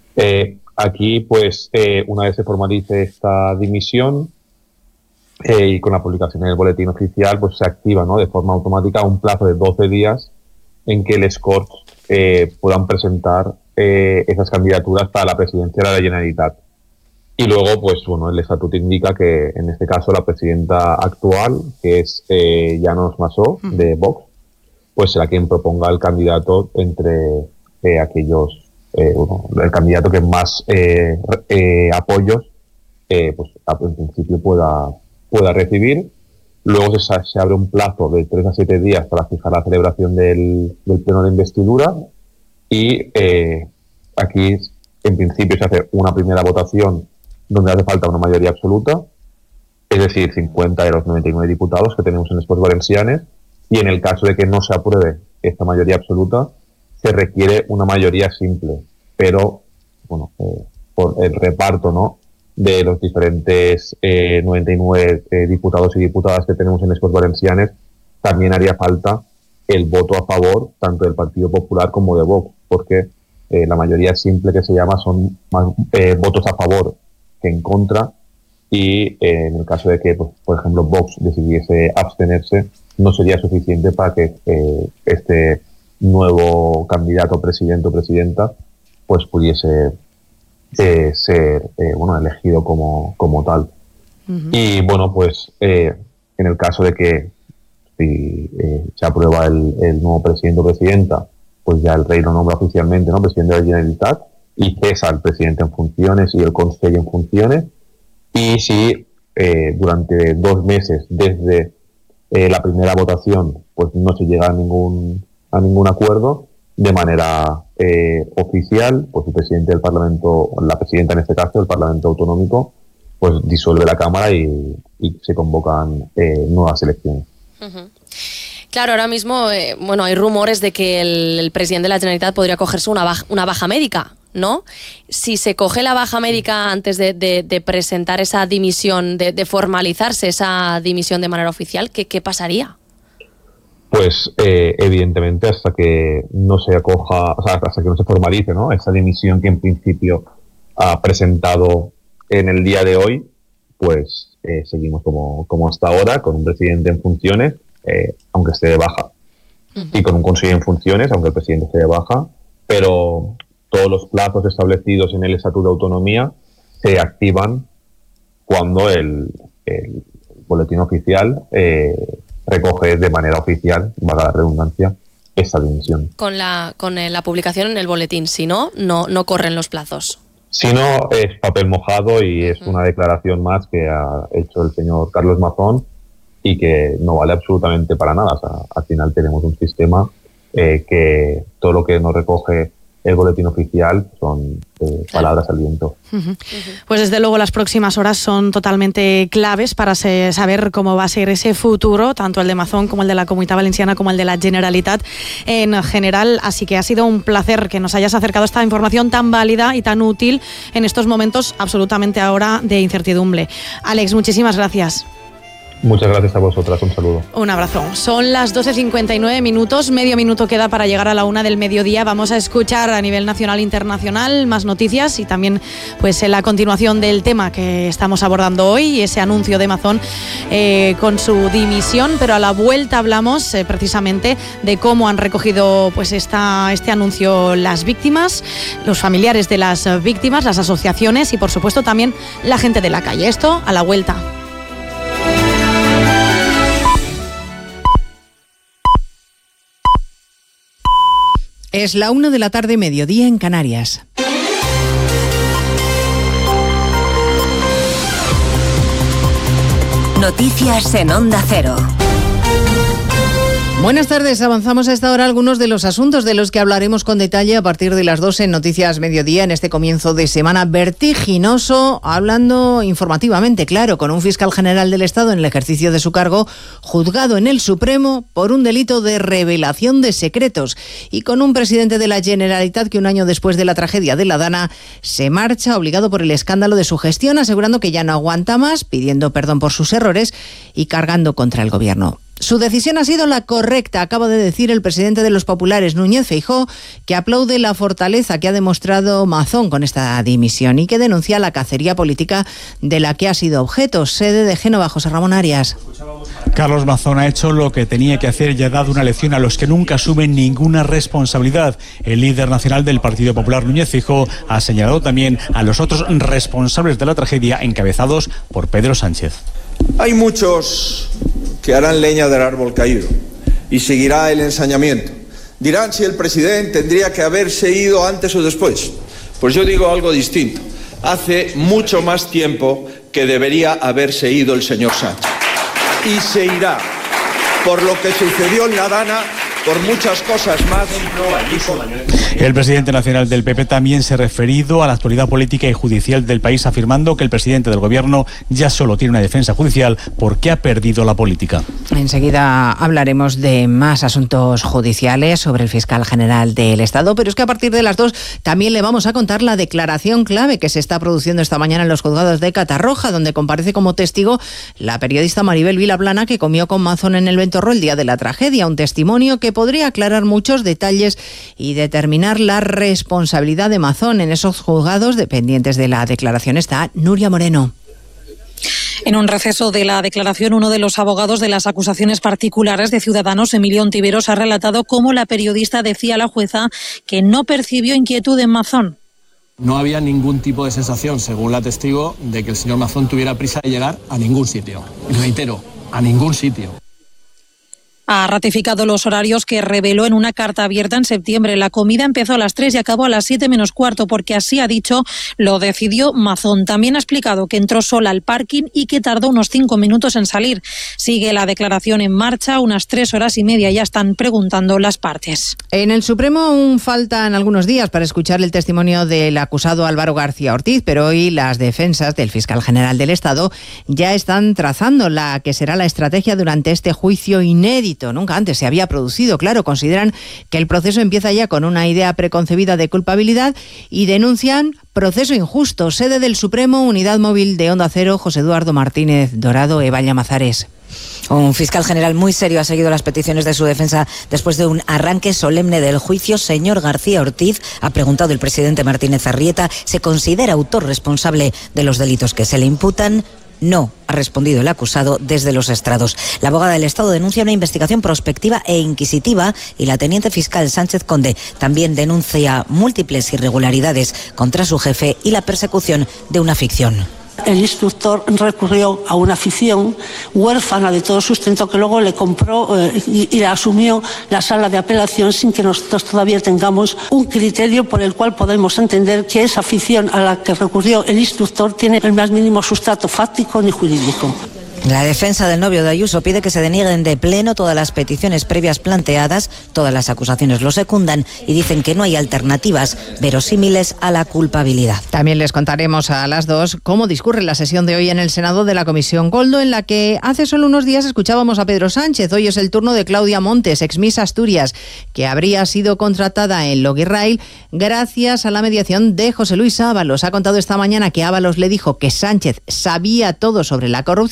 Aquí, pues, una vez se formalice esta dimisión y con la publicación en el boletín oficial, pues se activa, ¿no?, de forma automática un plazo de 12 días en que les Corts puedan presentar esas candidaturas para la presidencia de la Generalitat. Y luego, pues bueno, el estatuto indica que en este caso la presidenta actual, que es Llanos Masó, de Vox, pues será quien proponga el candidato entre aquellos, el candidato que más apoyos, pues en principio pueda recibir. Luego se abre un plazo de 3 a 7 días para fijar la celebración del pleno de investidura y aquí en principio se hace una primera votación donde hace falta una mayoría absoluta, es decir, 50 de los 99 diputados que tenemos en les Corts Valencianes, y en el caso de que no se apruebe esta mayoría absoluta se requiere una mayoría simple, pero bueno, por el reparto, ¿no?, de los diferentes 99 diputados y diputadas que tenemos en les Corts Valencianes, también haría falta el voto a favor tanto del Partido Popular como de Vox, porque la mayoría simple que se llama son más votos a favor que en contra, y en el caso de que, pues, por ejemplo, Vox decidiese abstenerse, no sería suficiente para que este nuevo candidato presidente o presidenta pues pudiese ser elegido como tal. Uh-huh. Y bueno, pues en el caso de que si se aprueba el nuevo presidente o presidenta, pues ya el rey lo nombra oficialmente, ¿no?, presidente de la Generalitat, y cesa al presidente en funciones y el consejo en funciones. Y si durante 2 meses desde la primera votación pues no se llega a ningún acuerdo, de manera oficial, pues el presidente del Parlamento, la presidenta en este caso del Parlamento Autonómico, pues disuelve la Cámara y se convocan nuevas elecciones. Uh-huh. Claro, ahora mismo hay rumores de que el presidente de la Generalitat podría cogerse una baja médica, ¿no? Si se coge la baja médica antes de presentar esa dimisión, de formalizarse esa dimisión de manera oficial, ¿qué pasaría? Pues evidentemente hasta que no se acoja, o sea, hasta que no se formalice, ¿no?, esa dimisión que en principio ha presentado en el día de hoy, pues seguimos como hasta ahora, con un presidente en funciones, aunque esté de baja, y con un consejo en funciones, aunque el presidente esté de baja, pero todos los plazos establecidos en el Estatuto de Autonomía se activan cuando el boletín oficial recoge de manera oficial, valga la redundancia, esta dimisión. Con la publicación en el boletín, si no corren los plazos. Si no, es papel mojado y es una declaración más que ha hecho el señor Carlos Mazón y que no vale absolutamente para nada. O sea, al final tenemos un sistema que todo lo que nos recoge el boletín oficial son palabras al viento. Uh-huh. Pues desde luego las próximas horas son totalmente claves para saber cómo va a ser ese futuro, tanto el de Mazón como el de la Comunitat Valenciana como el de la Generalitat en general. Así que ha sido un placer que nos hayas acercado esta información tan válida y tan útil en estos momentos absolutamente ahora de incertidumbre. Àlex, muchísimas gracias. Muchas gracias a vosotras, un saludo. Un abrazo. Son las 12:59 minutos, medio minuto queda para llegar a la 1 del mediodía. Vamos a escuchar a nivel nacional e internacional más noticias y también pues en la continuación del tema que estamos abordando hoy, ese anuncio de Amazon con su dimisión, pero a la vuelta hablamos precisamente de cómo han recogido pues este anuncio las víctimas, los familiares de las víctimas, las asociaciones y por supuesto también la gente de la calle. Esto a la vuelta. Es la 1 de la tarde, mediodía en Canarias. Noticias en Onda Cero. Buenas tardes, avanzamos a esta hora algunos de los asuntos de los que hablaremos con detalle a partir de las 2 en Noticias Mediodía en este comienzo de semana vertiginoso, hablando informativamente, claro, con un fiscal general del Estado en el ejercicio de su cargo, juzgado en el Supremo por un delito de revelación de secretos y con un presidente de la Generalitat que un año después de la tragedia de La Dana se marcha obligado por el escándalo de su gestión, asegurando que ya no aguanta más, pidiendo perdón por sus errores y cargando contra el gobierno. Su decisión ha sido la correcta, acaba de decir el presidente de los populares, Núñez Feijóo, que aplaude la fortaleza que ha demostrado Mazón con esta dimisión y que denuncia la cacería política de la que ha sido objeto. Sede de Génova, José Ramón Arias. Carlos Mazón ha hecho lo que tenía que hacer y ha dado una lección a los que nunca asumen ninguna responsabilidad. El líder nacional del Partido Popular, Núñez Feijóo, ha señalado también a los otros responsables de la tragedia, encabezados por Pedro Sánchez. Hay muchos que harán leña del árbol caído y seguirá el ensañamiento. Dirán si el presidente tendría que haberse ido antes o después. Pues yo digo algo distinto. Hace mucho más tiempo que debería haberse ido el señor Sánchez. Y se irá por lo que sucedió en La Dana, por muchas cosas más. El presidente nacional del PP también se ha referido a la actualidad política y judicial del país, afirmando que el presidente del gobierno ya solo tiene una defensa judicial porque ha perdido la política. Enseguida hablaremos de más asuntos judiciales sobre el fiscal general del Estado, pero es que a partir de las 2 también le vamos a contar la declaración clave que se está produciendo esta mañana en los juzgados de Catarroja, donde comparece como testigo la periodista Maribel Vilaplana, que comió con Mazón en el Ventorro el día de la tragedia, un testimonio que podría aclarar muchos detalles y determinar la responsabilidad de Mazón. En esos juzgados dependientes de la declaración está Nuria Moreno. En un receso de la declaración, uno de los abogados de las acusaciones particulares de Ciudadanos, Emilio Ontiveros, ha relatado cómo la periodista decía a la jueza que no percibió inquietud en Mazón. No había ningún tipo de sensación, según la testigo, de que el señor Mazón tuviera prisa de llegar a ningún sitio. Y reitero, a ningún sitio. Ha ratificado los horarios que reveló en una carta abierta en septiembre. La comida empezó a las 3 y acabó a las 7 menos cuarto, porque así ha dicho, lo decidió Mazón. También ha explicado que entró sola al parking y que tardó unos 5 minutos en salir. Sigue la declaración en marcha, unas 3 horas y media ya están preguntando las partes. En el Supremo aún faltan algunos días para escuchar el testimonio del acusado Álvaro García Ortiz, pero hoy las defensas del fiscal general del Estado ya están trazando la que será la estrategia durante este juicio inédito. Nunca antes se había producido, claro. Consideran que el proceso empieza ya con una idea preconcebida de culpabilidad y denuncian proceso injusto. Sede del Supremo, Unidad Móvil de Onda Cero, José Eduardo Martínez Dorado, Eva Llamazares. Un fiscal general muy serio ha seguido las peticiones de su defensa después de un arranque solemne del juicio. Señor García Ortiz, ha preguntado el presidente Martínez Arrieta, ¿se considera autor responsable de los delitos que se le imputan? No, ha respondido el acusado desde los estrados. La abogada del Estado denuncia una investigación prospectiva e inquisitiva y la teniente fiscal Sánchez Conde también denuncia múltiples irregularidades contra su jefe y la persecución de una ficción. El instructor recurrió a una ficción huérfana de todo sustento que luego le compró y asumió la sala de apelación sin que nosotros todavía tengamos un criterio por el cual podemos entender que esa ficción a la que recurrió el instructor tiene el más mínimo sustrato fáctico ni jurídico. La defensa del novio de Ayuso pide que se denieguen de pleno todas las peticiones previas planteadas, todas las acusaciones lo secundan y dicen que no hay alternativas verosímiles a la culpabilidad. También les contaremos a las 2 cómo discurre la sesión de hoy en el Senado de la Comisión Goldo, en la que hace solo unos días escuchábamos a Pedro Sánchez. Hoy es el turno de Claudia Montes, ex Miss Asturias, que habría sido contratada en Loguirrail gracias a la mediación de José Luis Ábalos. Ha contado esta mañana que Ábalos le dijo que Sánchez sabía todo sobre la corrupción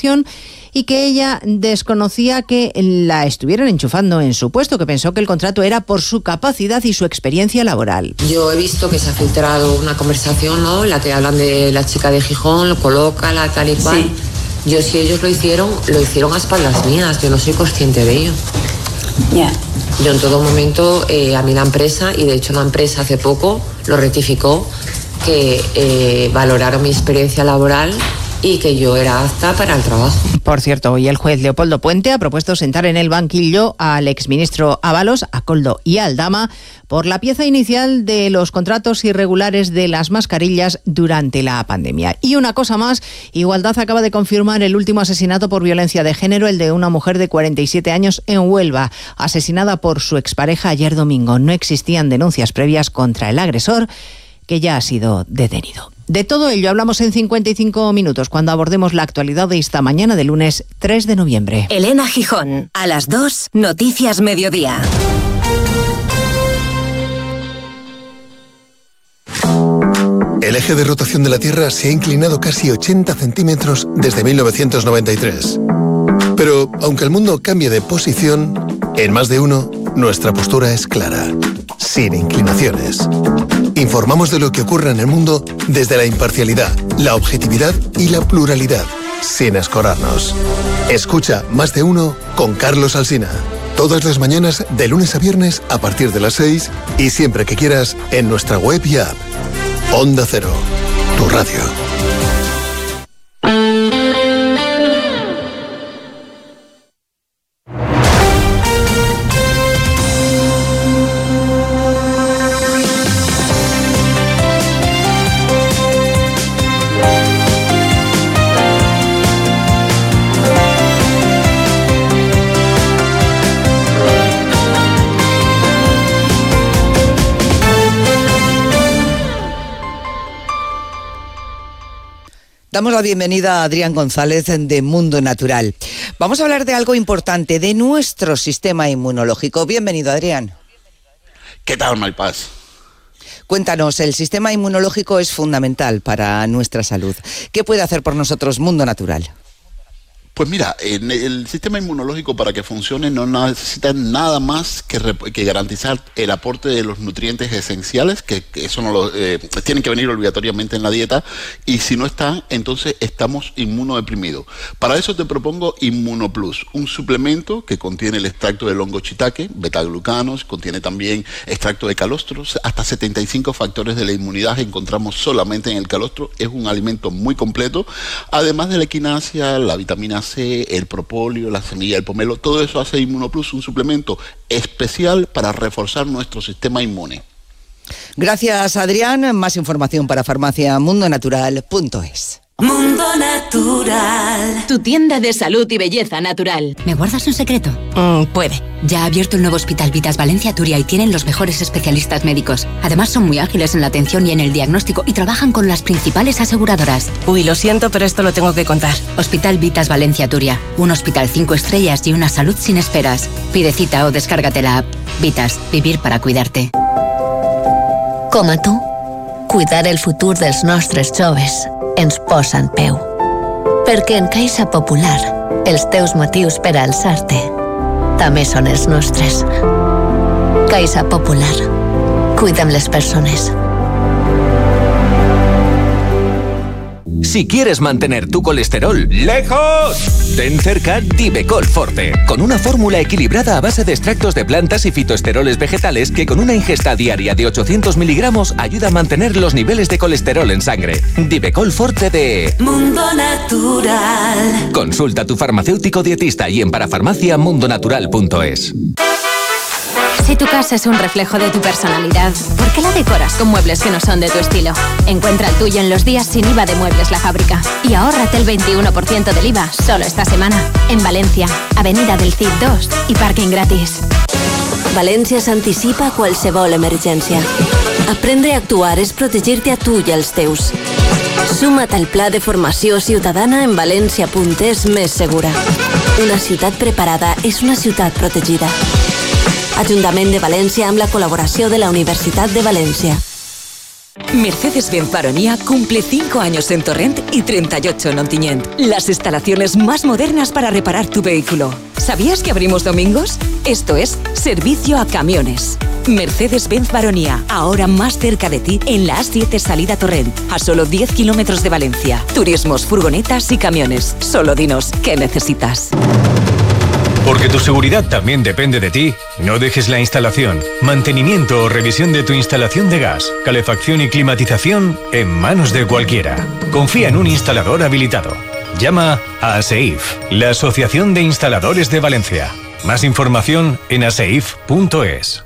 y que ella desconocía que la estuvieran enchufando en su puesto, que pensó que el contrato era por su capacidad y su experiencia laboral. Yo he visto que se ha filtrado una conversación, ¿no?, en la que hablan de la chica de Gijón, colócala, tal y cual. Sí. Yo, si ellos lo hicieron a espaldas mías, yo no soy consciente de ello. Ya. Yo en todo momento, a mí la empresa, y de hecho la empresa hace poco lo rectificó, que valoraron mi experiencia laboral y que yo era apta para el trabajo. Por cierto, hoy el juez Leopoldo Puente ha propuesto sentar en el banquillo al exministro Ábalos, a Koldo y a Aldama por la pieza inicial de los contratos irregulares de las mascarillas durante la pandemia. Y una cosa más, Igualdad acaba de confirmar el último asesinato por violencia de género, el de una mujer de 47 años en Huelva, asesinada por su expareja ayer domingo. No existían denuncias previas contra el agresor, que ya ha sido detenido. De todo ello hablamos en 55 minutos, cuando abordemos la actualidad de esta mañana de lunes 3 de noviembre. Elena Gijón, a las 2, Noticias Mediodía. El eje de rotación de la Tierra se ha inclinado casi 80 centímetros desde 1993. Pero, aunque el mundo cambie de posición, en Más de Uno, nuestra postura es clara, sin inclinaciones. Informamos de lo que ocurre en el mundo desde la imparcialidad, la objetividad y la pluralidad, sin escorarnos. Escucha Más de Uno con Carlos Alsina. Todas las mañanas, de lunes a viernes, a partir de las 6 y siempre que quieras, en nuestra web y app. Onda Cero, tu radio. Damos la bienvenida a Adrián González de Mundo Natural. Vamos a hablar de algo importante, de nuestro sistema inmunológico. Bienvenido, Adrián. ¿Qué tal, Malpaz? Cuéntanos, el sistema inmunológico es fundamental para nuestra salud. ¿Qué puede hacer por nosotros Mundo Natural? Pues mira, el sistema inmunológico, para que funcione, no necesita nada más que garantizar el aporte de los nutrientes esenciales, que eso no tienen que venir obligatoriamente en la dieta, y si no están, entonces estamos inmunodeprimidos. Para eso te propongo Inmunoplus, un suplemento que contiene el extracto del hongo shiitake, betaglucanos, contiene también extracto de calostros, hasta 75 factores de la inmunidad encontramos solamente en el calostro. Es un alimento muy completo, además de la equinacia, la vitamina C, el propóleo, la semilla del pomelo, todo eso hace Inmunoplus un suplemento especial para reforzar nuestro sistema inmune. Gracias, Adrián. Más información para farmaciamundonatural.es. Mundo Natural, tu tienda de salud y belleza natural. ¿Me guardas un secreto? Puede. Ya ha abierto el nuevo Hospital Vitas Valencia Turia y tienen los mejores especialistas médicos. Además son muy ágiles en la atención y en el diagnóstico y trabajan con las principales aseguradoras. Uy, lo siento, pero esto lo tengo que contar. Hospital Vitas Valencia Turia, un hospital 5 estrellas y una salud sin esperas. Pide cita o descárgate la app. Vitas, vivir para cuidarte. Com a tu, cuidar el futur dels nostres joves ens posa en peu. Perquè en Caixa Popular, els teus motius per a alçar-te també són els nostres. Caixa Popular. Cuida'm les persones. Si quieres mantener tu colesterol lejos, ten cerca Divecol Forte, con una fórmula equilibrada a base de extractos de plantas y fitoesteroles vegetales que con una ingesta diaria de 800 miligramos ayuda a mantener los niveles de colesterol en sangre. Divecol Forte de Mundo Natural. Consulta a tu farmacéutico dietista y en parafarmaciamundonatural.es. Si tu casa es un reflejo de tu personalidad, ¿por qué la decoras con muebles que no son de tu estilo? Encuentra el tuyo en los días sin IVA de Muebles La Fábrica y ahórrate el 21% del IVA solo esta semana. En Valencia, Avenida del Cid 2 y parking gratis. València s'anticipa a qualsevol emergència. Aprendre a actuar és protegir-te a tu i als teus. Suma't al pla de formació ciutadana en valencia.es més segura. Una ciutat preparada és una ciutat protegida. Ajuntament de València amb la col·laboració de la Universitat de València. Mercedes-Benz Baronía cumple 5 años en Torrent y 38 en Ontinyent. Las instalaciones más modernas para reparar tu vehículo. ¿Sabías que abrimos domingos? Esto es servicio a camiones. Mercedes-Benz Baronía, ahora más cerca de ti en la A7 salida Torrent, a solo 10 kilómetros de Valencia. Turismos, furgonetas y camiones. Solo dinos qué necesitas. Porque tu seguridad también depende de ti. No dejes la instalación, mantenimiento o revisión de tu instalación de gas, calefacción y climatización en manos de cualquiera. Confía en un instalador habilitado. Llama a ASEIF, la Asociación de Instaladores de Valencia. Más información en aseif.es.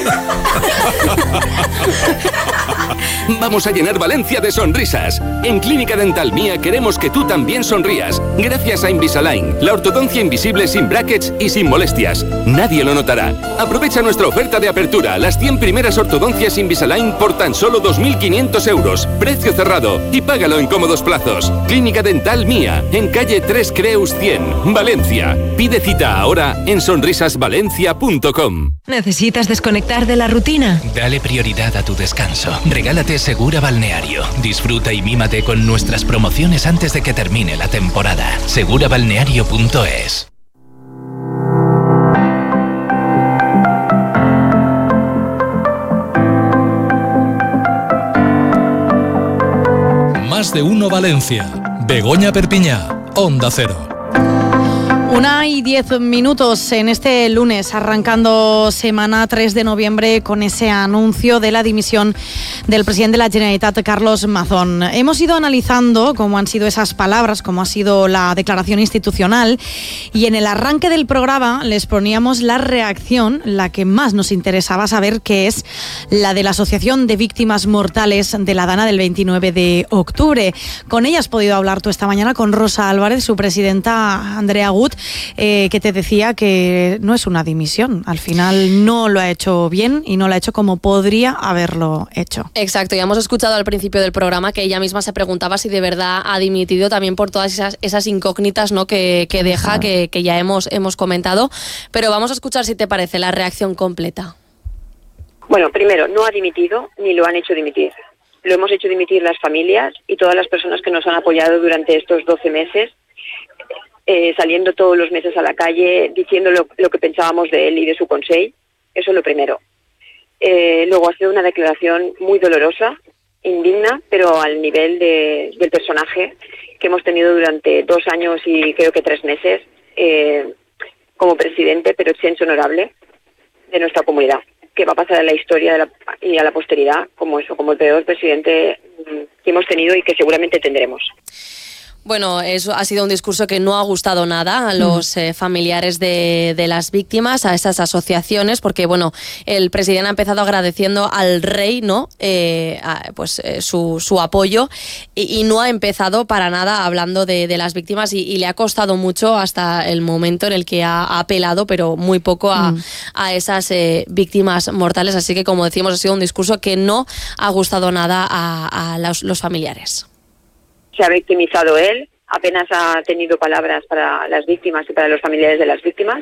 Vamos a llenar Valencia de sonrisas. En Clínica Dental Mía queremos que tú también sonrías. Gracias a Invisalign, la ortodoncia invisible sin brackets y sin molestias. Nadie lo notará. Aprovecha nuestra oferta de apertura. Las 100 primeras ortodoncias Invisalign por tan solo 2.500 euros. Precio cerrado. Y págalo en cómodos plazos. Clínica Dental Mía, en calle 3 Creus 100, Valencia. Pide cita ahora en sonrisasvalencia.com. ¿Necesitas desconectar de la rutina? Dale prioridad a tu descanso. Regálate Segura Balneario. Disfruta y mímate con nuestras promociones antes de que termine la temporada. segurabalneario.es. Más de uno Valencia. Begoña Perpiñá, Onda Cero. 1:10 en este lunes, arrancando semana 3 de noviembre con ese anuncio de la dimisión del presidente de la Generalitat, Carlos Mazón. Hemos ido analizando cómo han sido esas palabras, cómo ha sido la declaración institucional, y en el arranque del programa les poníamos la reacción, la que más nos interesaba saber, que es la de la Asociación de Víctimas Mortales de la Dana del 29 de octubre. Con ella has podido hablar tú esta mañana, con Rosa Álvarez, su presidenta Andrea Gut, que te decía que no es una dimisión. Al final no lo ha hecho bien y no lo ha hecho como podría haberlo hecho. Exacto, ya hemos escuchado al principio del programa que ella misma se preguntaba si de verdad ha dimitido, también por todas esas incógnitas, ¿no?, que deja, que ya hemos comentado. Pero vamos a escuchar, si te parece, la reacción completa. Bueno, primero, no ha dimitido ni lo han hecho dimitir. Lo hemos hecho dimitir las familias y todas las personas que nos han apoyado durante estos 12 meses, saliendo todos los meses a la calle, diciendo lo que pensábamos de él y de su consejo. Eso es lo primero. Luego ha sido una declaración muy dolorosa, indigna, pero al nivel del personaje que hemos tenido durante 2 años y creo que 3 meses como presidente, pero exenso honorable de nuestra comunidad, que va a pasar a la historia y a la posteridad como el peor presidente que hemos tenido y que seguramente tendremos. Bueno, eso ha sido un discurso que no ha gustado nada a los familiares de las víctimas, a esas asociaciones, porque bueno, el presidente ha empezado agradeciendo al rey, ¿no?, su apoyo, y no ha empezado para nada hablando de las víctimas, y le ha costado mucho hasta el momento en el que ha apelado, pero muy poco a esas víctimas mortales. Así que, como decimos, ha sido un discurso que no ha gustado nada a los familiares. Se ha victimizado él, apenas ha tenido palabras para las víctimas y para los familiares de las víctimas.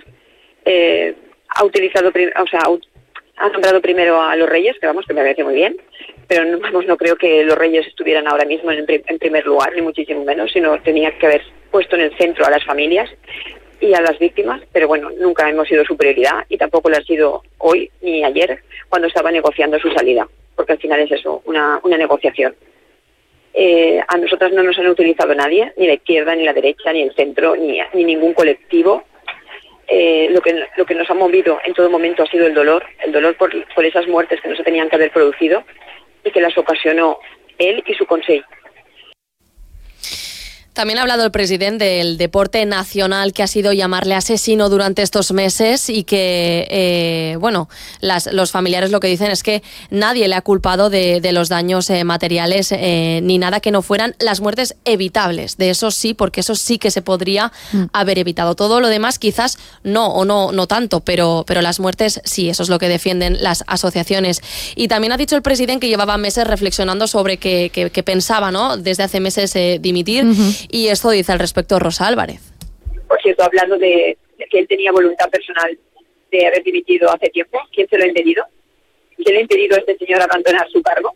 Ha nombrado primero a los reyes, que me parece muy bien, pero no creo que los reyes estuvieran ahora mismo en primer lugar, ni muchísimo menos, sino tenía que haber puesto en el centro a las familias y a las víctimas, pero bueno, nunca hemos sido su prioridad y tampoco lo ha sido hoy ni ayer cuando estaba negociando su salida, porque al final es eso, una negociación. A nosotras no nos han utilizado nadie, ni la izquierda, ni la derecha, ni el centro, ni ningún colectivo. Lo que nos ha movido en todo momento ha sido el dolor por esas muertes que no se tenían que haber producido y que las ocasionó él y su consejo. También ha hablado el presidente del deporte nacional, que ha sido llamarle asesino durante estos meses, y que, los familiares lo que dicen es que nadie le ha culpado de los daños materiales ni nada que no fueran las muertes evitables. De eso sí, porque eso sí que se podría haber evitado. Todo lo demás quizás no tanto, pero las muertes sí, eso es lo que defienden las asociaciones. Y también ha dicho el presidente que llevaba meses reflexionando sobre que pensaba, ¿no?, desde hace meses dimitir. Y esto dice al respecto Rosa Álvarez. Por cierto, hablando de que él tenía voluntad personal de haber dimitido hace tiempo, ¿quién se lo ha impedido? ¿Quién le ha impedido a este señor abandonar su cargo?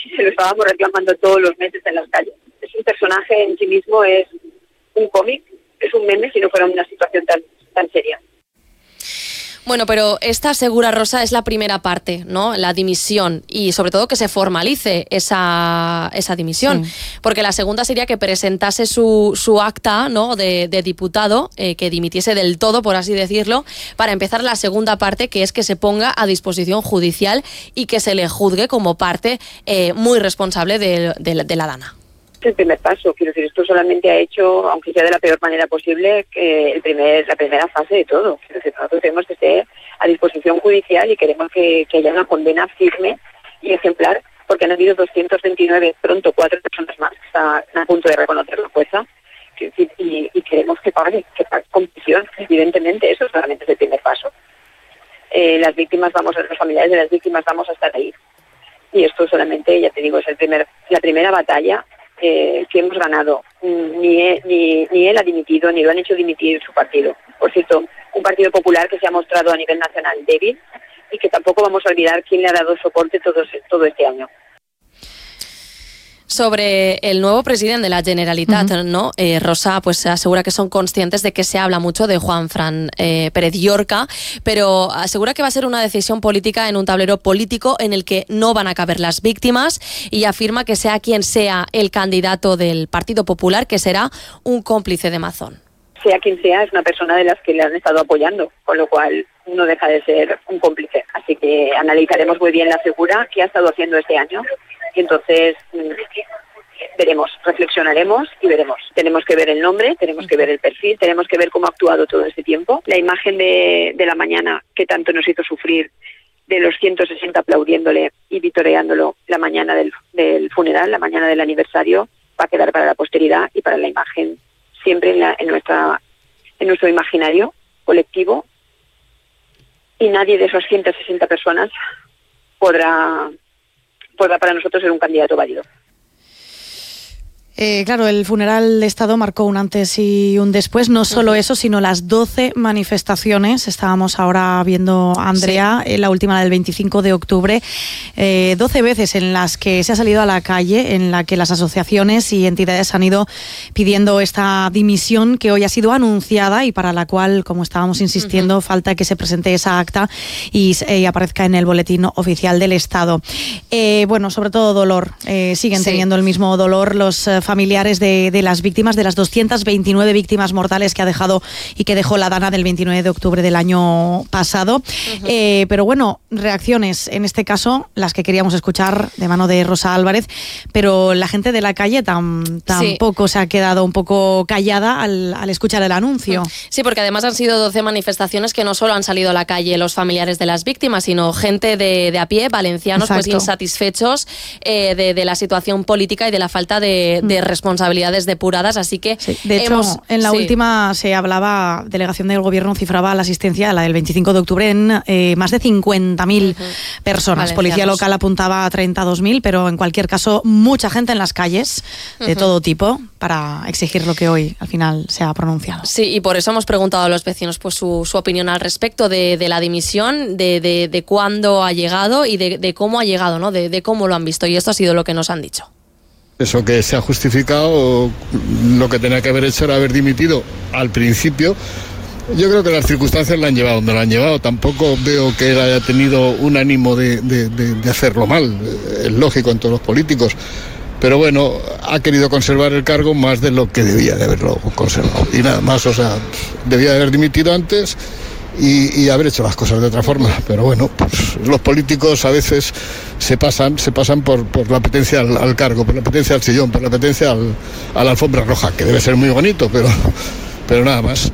se lo estábamos reclamando todos los meses en las calles. Es un personaje en sí mismo, es un cómic, es un meme si no fuera una situación tan seria. Bueno, pero esta, asegura Rosa, es la primera parte, ¿no? La dimisión y sobre todo que se formalice esa dimisión. Sí. Porque la segunda sería que presentase su acta, ¿no? de diputado, que dimitiese del todo, por así decirlo, para empezar la segunda parte, que es que se ponga a disposición judicial y que se le juzgue como parte muy responsable de la Dana. Es el primer paso, quiero decir, esto solamente ha hecho, aunque sea de la peor manera posible, la primera fase de todo. Quiero decir, nosotros tenemos que estar a disposición judicial y queremos que haya una condena firme y ejemplar, porque han habido 229, pronto 4 personas más que están a punto de reconocer la jueza, y queremos que pague con prisión, evidentemente, eso solamente es el primer paso. Las víctimas los familiares de las víctimas vamos a estar ahí. Y esto solamente, ya te digo, es la primera batalla que hemos ganado. Ni él ha dimitido, ni lo han hecho dimitir su partido. Por cierto, un partido popular que se ha mostrado a nivel nacional débil y que tampoco vamos a olvidar quién le ha dado soporte todo este año. Sobre el nuevo presidente de la Generalitat, ¿no? Rosa pues asegura que son conscientes de que se habla mucho de Juanfran Pérez Llorca, pero asegura que va a ser una decisión política en un tablero político en el que no van a caber las víctimas, y afirma que sea quien sea el candidato del Partido Popular, que será un cómplice de Mazón. Sea quien sea, es una persona de las que le han estado apoyando, con lo cual no deja de ser un cómplice. Así que analizaremos muy bien la figura que ha estado haciendo este año. Y entonces veremos, reflexionaremos y veremos. Tenemos que ver el nombre, tenemos que ver el perfil, tenemos que ver cómo ha actuado todo este tiempo. La imagen de la mañana que tanto nos hizo sufrir, de los 160 aplaudiéndole y vitoreándolo la mañana del funeral, la mañana del aniversario, va a quedar para la posteridad y para la imagen siempre en nuestro imaginario colectivo. Y nadie de esas 160 personas podrá para nosotros ser un candidato válido. Claro, el funeral de Estado marcó un antes y un después. No solo eso, sino las 12 manifestaciones. Estábamos ahora viendo, Andrea, sí, la última del 25 de octubre. 12 veces en las que se ha salido a la calle, en la que las asociaciones y entidades han ido pidiendo esta dimisión que hoy ha sido anunciada y para la cual, como estábamos insistiendo, falta que se presente esa acta y aparezca en el boletín oficial del Estado. Bueno, sobre todo dolor. Siguen teniendo el mismo dolor los familiares de las víctimas, de las 229 víctimas mortales que ha dejado y que dejó la Dana del 29 de octubre del año pasado. Pero bueno, reacciones, en este caso, las que queríamos escuchar de mano de Rosa Álvarez, pero la gente de la calle tampoco se ha quedado un poco callada al escuchar el anuncio. Sí, porque además han sido 12 manifestaciones que no solo han salido a la calle los familiares de las víctimas, sino gente de a pie, valencianos, pues insatisfechos de la situación política y de la falta de responsabilidades depuradas, así que... Sí. De hecho, en la última se hablaba, delegación del gobierno cifraba la asistencia, la del 25 de octubre, en más de 50.000 personas. Policía local apuntaba a 32.000, pero en cualquier caso, mucha gente en las calles, de todo tipo, para exigir lo que hoy al final se ha pronunciado. Sí, y por eso hemos preguntado a los vecinos pues su opinión al respecto de la dimisión, de cuándo ha llegado y de cómo ha llegado, ¿no? De cómo lo han visto, y esto ha sido lo que nos han dicho. Eso que se ha justificado, lo que tenía que haber hecho era haber dimitido al principio. Yo creo que las circunstancias la han llevado donde la han llevado. Tampoco veo que él haya tenido un ánimo de hacerlo mal. Es lógico en todos los políticos. Pero bueno, ha querido conservar el cargo más de lo que debía de haberlo conservado. Y nada más, o sea, debía de haber dimitido antes y haber hecho las cosas de otra forma. Pero bueno, pues los políticos a veces se pasan por la apetencia al cargo, por la apetencia al sillón, por la apetencia a la alfombra roja, que debe ser muy bonito, pero nada más.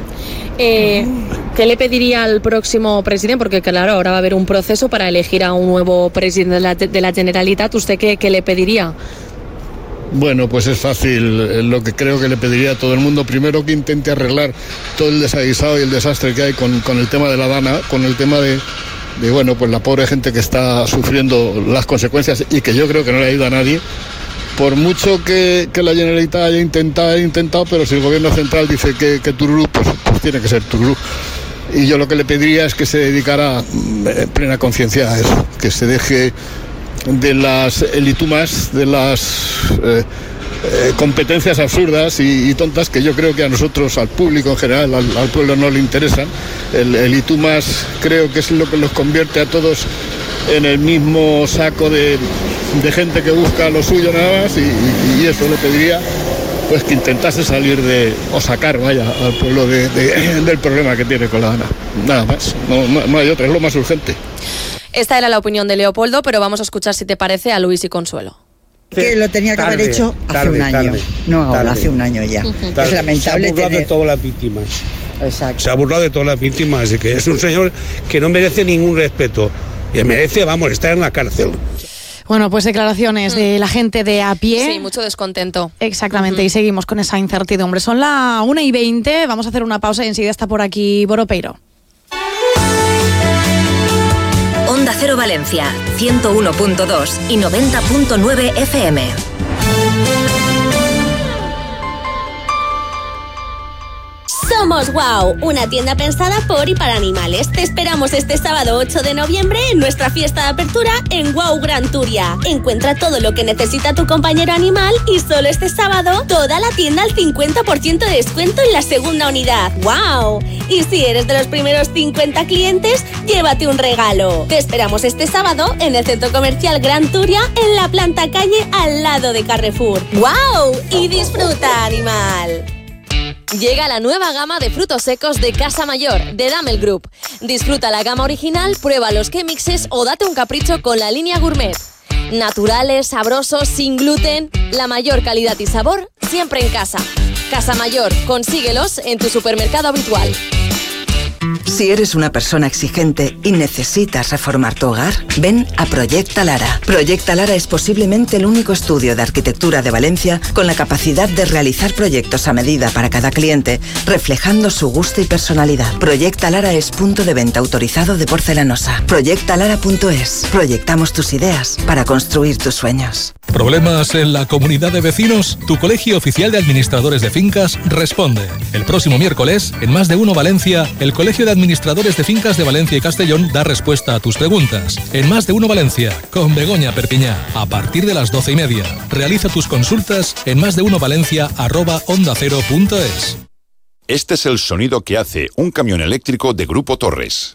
¿Qué le pediría al próximo presidente? Porque claro, ahora va a haber un proceso para elegir a un nuevo presidente de la Generalitat. ¿Usted qué le pediría? Bueno, pues es fácil. Lo que creo que le pediría a todo el mundo, primero que intente arreglar todo el desaguisado y el desastre que hay con el tema de la Dana, con el tema de bueno, pues la pobre gente que está sufriendo las consecuencias y que yo creo que no le ayuda a nadie. Por mucho que la Generalitat haya intentado, pero si el gobierno central dice que tururú, pues tiene que ser tururú. Y yo lo que le pediría es que se dedicara en plena conciencia a eso, que se deje las elitumas, de las competencias absurdas y tontas que yo creo que a nosotros, al público en general, al pueblo no le interesan. El ITUMAS creo que es lo que los convierte a todos en el mismo saco de gente que busca lo suyo nada más, y eso le pediría pues que intentase salir o sacar al pueblo del problema que tiene con la ANA. Nada más, no hay otra, es lo más urgente. Esta era la opinión de Leopoldo, pero vamos a escuchar, si te parece, a Luis y Consuelo. Que lo tenía que haber hecho hace un año, no ahora, hace un año ya. Es lamentable. Se ha burlado de todas las víctimas. Exacto. Se ha burlado de todas las víctimas, así que es un señor que no merece ningún respeto. Y merece, estar en la cárcel. Bueno, pues declaraciones de la gente de a pie. Sí, mucho descontento. Exactamente, y seguimos con esa incertidumbre. Son las 1:20, vamos a hacer una pausa y enseguida está por aquí Boropeiro. Onda Cero Valencia, 101.2 y 90.9 FM. Somos Wow, una tienda pensada por y para animales. Te esperamos este sábado 8 de noviembre en nuestra fiesta de apertura en Wow Gran Turia. Encuentra todo lo que necesita tu compañero animal y solo este sábado toda la tienda al 50% de descuento en la segunda unidad. ¡Wow! Y si eres de los primeros 50 clientes, llévate un regalo. Te esperamos este sábado en el Centro Comercial Gran Turia, en la planta calle al lado de Carrefour. ¡Wow! Y disfruta, animal. Llega la nueva gama de frutos secos de Casa Mayor, de Damel Group. Disfruta la gama original, prueba los K-Mixes o date un capricho con la línea gourmet. Naturales, sabrosos, sin gluten, la mayor calidad y sabor siempre en casa. Casa Mayor, consíguelos en tu supermercado habitual. Si eres una persona exigente y necesitas reformar tu hogar, ven a Proyecta Lara. Proyecta Lara es posiblemente el único estudio de arquitectura de Valencia con la capacidad de realizar proyectos a medida para cada cliente, reflejando su gusto y personalidad. Proyecta Lara es punto de venta autorizado de Porcelanosa. Proyectalara.es. Proyectamos tus ideas para construir tus sueños. ¿Problemas en la comunidad de vecinos? Tu Colegio Oficial de Administradores de Fincas responde. El próximo miércoles, en Más de Uno Valencia, el Colegio de Administradores de Fincas de Valencia y Castellón da respuesta a tus preguntas. En Más de Uno Valencia, con Begoña Perpiñá, a partir de las 12:30. Realiza tus consultas en másdeunovalencia@ondacero.es. Este es el sonido que hace un camión eléctrico de Grupo Torres.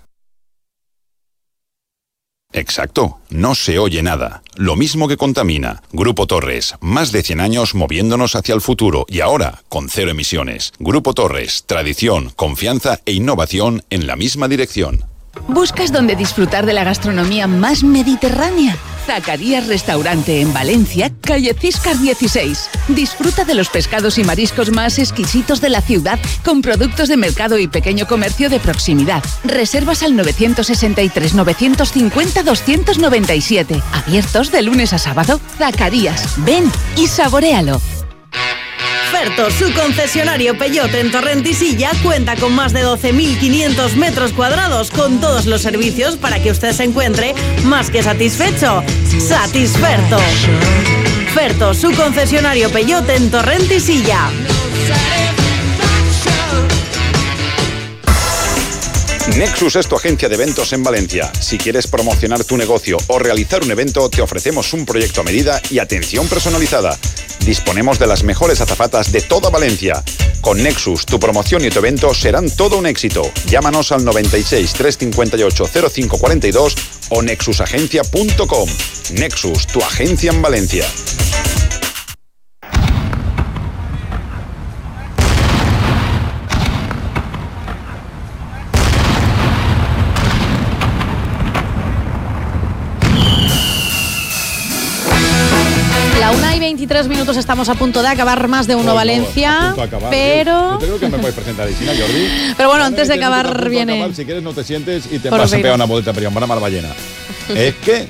Exacto, no se oye nada. Lo mismo que contamina. Grupo Torres, más de 100 años moviéndonos hacia el futuro y ahora con 0 emisiones. Grupo Torres, tradición, confianza e innovación en la misma dirección. ¿Buscas dónde disfrutar de la gastronomía más mediterránea? Zacarías Restaurante en Valencia, calle Ciscar 16. Disfruta de los pescados y mariscos más exquisitos de la ciudad con productos de mercado y pequeño comercio de proximidad. Reservas al 963 950 297. Abiertos de lunes a sábado. Zacarías, ven y saboréalo. Ferto, su concesionario Peugeot en Torrent y Silla, cuenta con más de 12.500 metros cuadrados con todos los servicios para que usted se encuentre más que satisfecho. ¡Satisferto! Ferto, su concesionario Peugeot en Torrent y Silla. Nexus es tu agencia de eventos en Valencia. Si quieres promocionar tu negocio o realizar un evento, te ofrecemos un proyecto a medida y atención personalizada. Disponemos de las mejores azafatas de toda Valencia. Con Nexus, tu promoción y tu evento serán todo un éxito. Llámanos al 96 358 0542 o nexusagencia.com. Nexus, tu agencia en Valencia. La 1:23, estamos a punto de acabar Más de Uno Valencia, pero... Yo creo que me puedes presentar, Isina, Jordi. Pero bueno, antes de acabar viene... Acabar, si quieres no te sientes y te vas a pegar una boleta pero para Malvallena. Es que...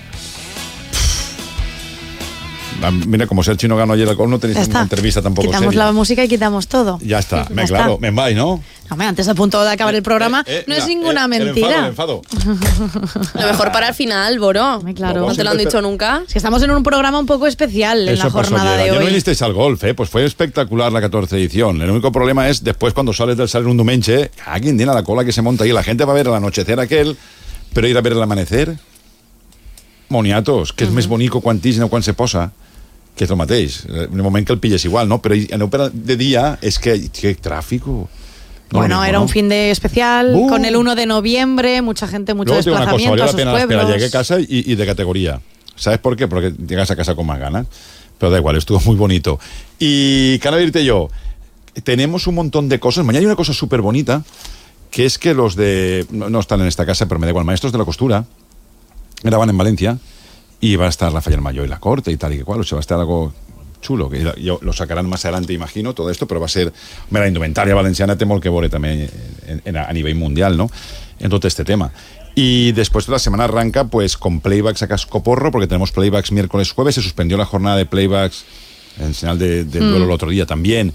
Mira, como si el chino ganó ayer el gol, no tenéis una entrevista tampoco quitamos seria. la música y quitamos todo. Ya está, está. me vais, ¿no? Hombre, antes a punto de acabar el programa, no es ninguna mentira. El enfado. Lo mejor para el final, Boro. Claro. No te lo han dicho nunca. Es que estamos en un programa un poco especial en la jornada de hoy. Ya no vinisteis al golf, pues fue espectacular la 14ª edición. El único problema es después cuando sales del Saler Undumenche, alguien tiene la cola que se monta ahí. La gente va a ver el anochecer aquel, pero ir a ver el amanecer... Moniatos, que és més bonico quan tix i no quan se posa, que és el mateix. En el moment que el pilles igual, ¿no? Pero en ópera de día es que tráfico. No, bueno, era un fin de especial con el 1 de noviembre, mucha gente, mucho desplazamiento a sus pueblos. Llegué a casa y de categoría. ¿Sabes por qué? Porque llegas a casa con más ganas. Pero da igual, estuvo muy bonito. Y, ¿qué decirte yo? Tenemos un montón de cosas. Mañana hay una cosa súper bonita, que es que los de... No están en esta casa, pero me da igual. Maestros de la costura graban en Valencia y va a estar la Falla Mayor y la Corte y tal y que cual. O sea, va a estar algo chulo, que lo sacarán más adelante, imagino, todo esto, pero va a ser... La indumentaria valenciana té molt que veure també a nivell mundial, ¿no? En todo este tema. Y después de la semana arranca pues con playbacks a cascoporro, porque tenemos playbacks miércoles, jueves, se suspendió la jornada de playbacks en señal de duelo el otro día también,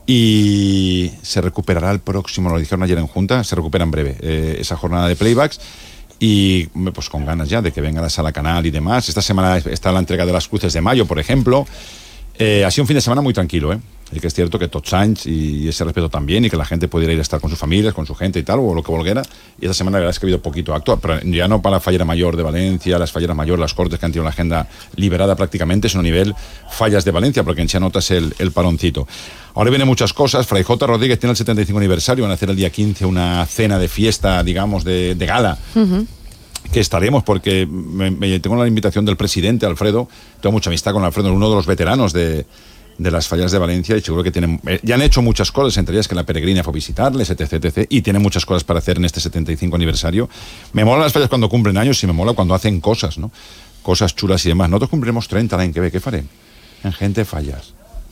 y se recuperará el próximo, lo dijeron ayer en Junta, se recupera en breve esa jornada de playbacks, y pues con ganas ya de que venga la Sala Canal y demás. Esta semana está la entrega de las Cruces de Mayo, por ejemplo. Ha sido un fin de semana muy tranquilo, y que es cierto que tots anys y ese respeto también, y que la gente pudiera ir a estar con sus familias, con su gente y tal, o lo que volviera. Y esta semana la verdad es que ha habido poquito acto, pero ya no para la Fallera Mayor de Valencia, las Falleras Mayor, las Cortes, que han tenido la agenda liberada prácticamente, sino a nivel fallas de Valencia, porque en se nota el paroncito. Ahora vienen muchas cosas. Fray J. Rodríguez tiene el 75 aniversario, van a hacer el día 15 una cena de fiesta, digamos, de gala. Que estaremos, porque tengo la invitación del presidente, Alfredo. Tengo mucha amistad con Alfredo, uno de los veteranos de las fallas de Valencia, y seguro que tienen, ya han hecho muchas cosas, entre ellas que la peregrina fue a visitarles, etc, y tienen muchas cosas para hacer en este 75 aniversario. Me mola las fallas cuando cumplen años, y me mola cuando hacen cosas, ¿no? Cosas chulas y demás. Nosotros cumpliremos 30 l'any que ve. ¿Qué farem? En Gente Fallas.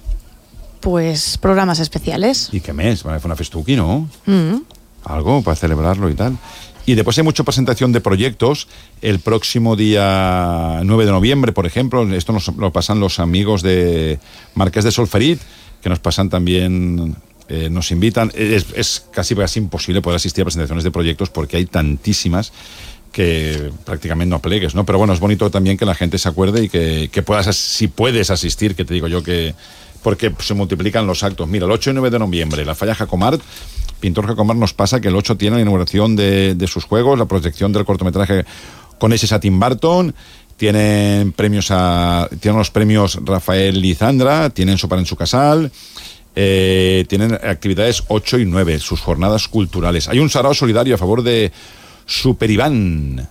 Pues programas especiales. ¿Y qué mes? Van a hacer una festuqui, ¿no? Algo para celebrarlo y tal. Y después hay mucha presentación de proyectos. El próximo día 9 de noviembre, por ejemplo, esto lo pasan los amigos de Marqués de Solferit, que nos pasan también, nos invitan. Es casi imposible poder asistir a presentaciones de proyectos porque hay tantísimas que prácticamente no plegues, ¿no? Pero bueno, es bonito también que la gente se acuerde y que puedas, si puedes asistir, que te digo yo que... Porque se multiplican los actos. Mira, el 8 y 9 de noviembre, la Falla Jacomart, Pintor Jacomart nos pasa que el 8 tiene la inauguración de sus juegos, la proyección del cortometraje con ese a Tim Burton, tienen los premios Rafael Lizandra, tienen Sopar en su Casal, tienen actividades 8 y 9, sus jornadas culturales. Hay un sarao solidario a favor de Super Iván,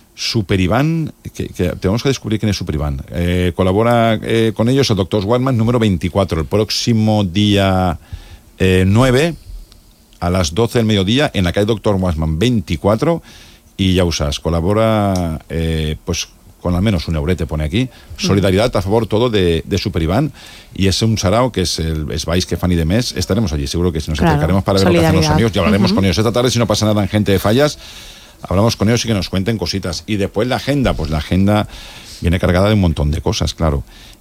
que tenemos que descubrir quién es Super Iván. Colabora con ellos el Dr. Warman número 24, el próximo día 9 a las 12 del mediodía en la calle Dr. Warman 24, y ya usas, colabora pues con al menos un eurete, pone aquí, solidaridad a favor todo de Super Iván, y es un sarao que es el Esbais que fan y de mes. Estaremos allí, seguro que nos acercaremos para ver lo que hacen los amigos, y hablaremos con ellos esta tarde. Si no pasa nada en Gente de Fallas, hablamos con ellos y que nos cuenten cositas. Y después la agenda, pues la agenda viene cargada de un montón de cosas, claro.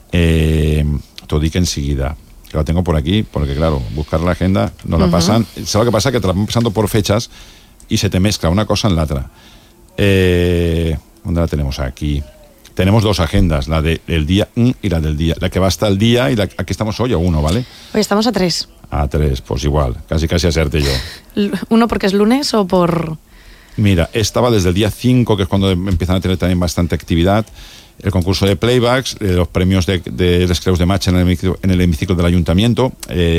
Todo dique enseguida, que la tengo por aquí, porque claro, buscar la agenda no la pasan. ¿Sabes lo que pasa? Que te la van pasando por fechas y se te mezcla una cosa en la otra. ¿Dónde la tenemos? Aquí. Tenemos dos agendas, la del día y la del día. La que va hasta el día, y aquí estamos hoy a 1, ¿vale? Hoy estamos a 3. A 3, pues igual, casi hacerte yo. ¿Uno porque es lunes o por...? Mira, estaba desde el día 5, que es cuando empiezan a tener también bastante actividad, el concurso de playbacks, los premios de Les Creus de Match en el hemiciclo del Ayuntamiento,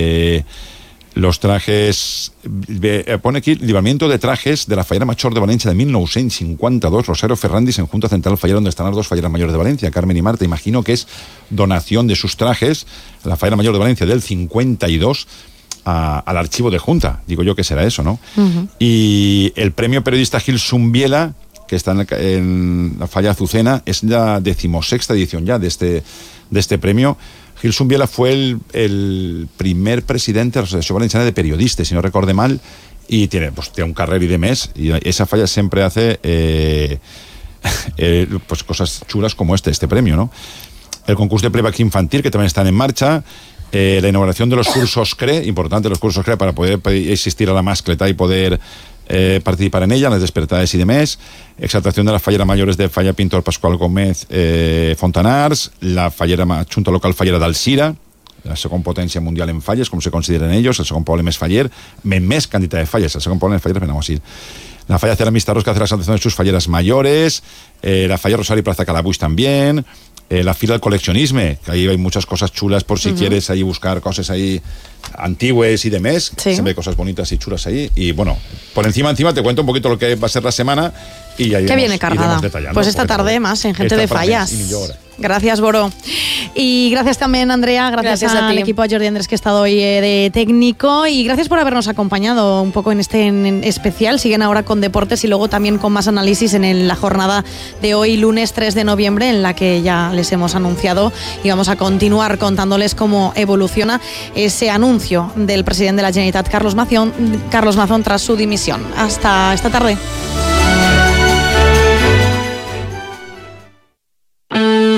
los trajes, pone aquí, libramiento de trajes de la Fallera Major de Valencia de 1952, Rosario Ferrandis en Junta Central Fallera, donde están las dos Falleras Mayores de Valencia, Carmen y Marta. Imagino que es donación de sus trajes a la Fallera Mayor de Valencia del 52 al archivo de Junta, digo yo que será eso, ¿no? Y el premio periodista Gil Zumbiela, que está en la Falla Azucena, es la 16ª edición ya de este premio. Gil Zumbiela fue el primer presidente de la Asociación Valenciana de Periodistas, si no recuerdo mal, y tiene un carrer y de mes, y esa falla siempre hace pues cosas chulas como este premio, ¿no? El concurso de playback infantil, que también están en marcha. La inauguración de los cursos CRE, importante los cursos CRE para poder asistir a la mascleta y poder participar en ella, las despertades y demás. Exaltación de las falleras mayores de Falla Pintor Pascual Gómez Fontanars, la fallera Junta Local Fallera d'Alzira, la segona potència mundial en falles, com se consideren ellos, el segon poble més faller, més quantitat de falles, el segon poble en falles, pero así. La falla Ceramista Rosca hace la sanción de sus falleras mayores, la falla Rosario Plaza Calabuix también, la fila del coleccionisme, que ahí hay muchas cosas chulas por si quieres ahí buscar cosas ahí antiguas y demás, siempre hay cosas bonitas y chulas ahí, y bueno, por encima te cuento un poquito lo que va a ser la semana y ya que viene cargada. Pues esta tarde más en Gente de Fallas. Gracias, Boro. Y gracias también, Andrea, gracias al equipo, a Jordi Andrés, que ha estado hoy de técnico, y gracias por habernos acompañado un poco en este especial. Siguen ahora con deportes y luego también con más análisis en la jornada de hoy, lunes 3 de noviembre, en la que ya les hemos anunciado y vamos a continuar contándoles cómo evoluciona ese anuncio del presidente de la Generalitat, Carlos Mazón, tras su dimisión. Hasta esta tarde.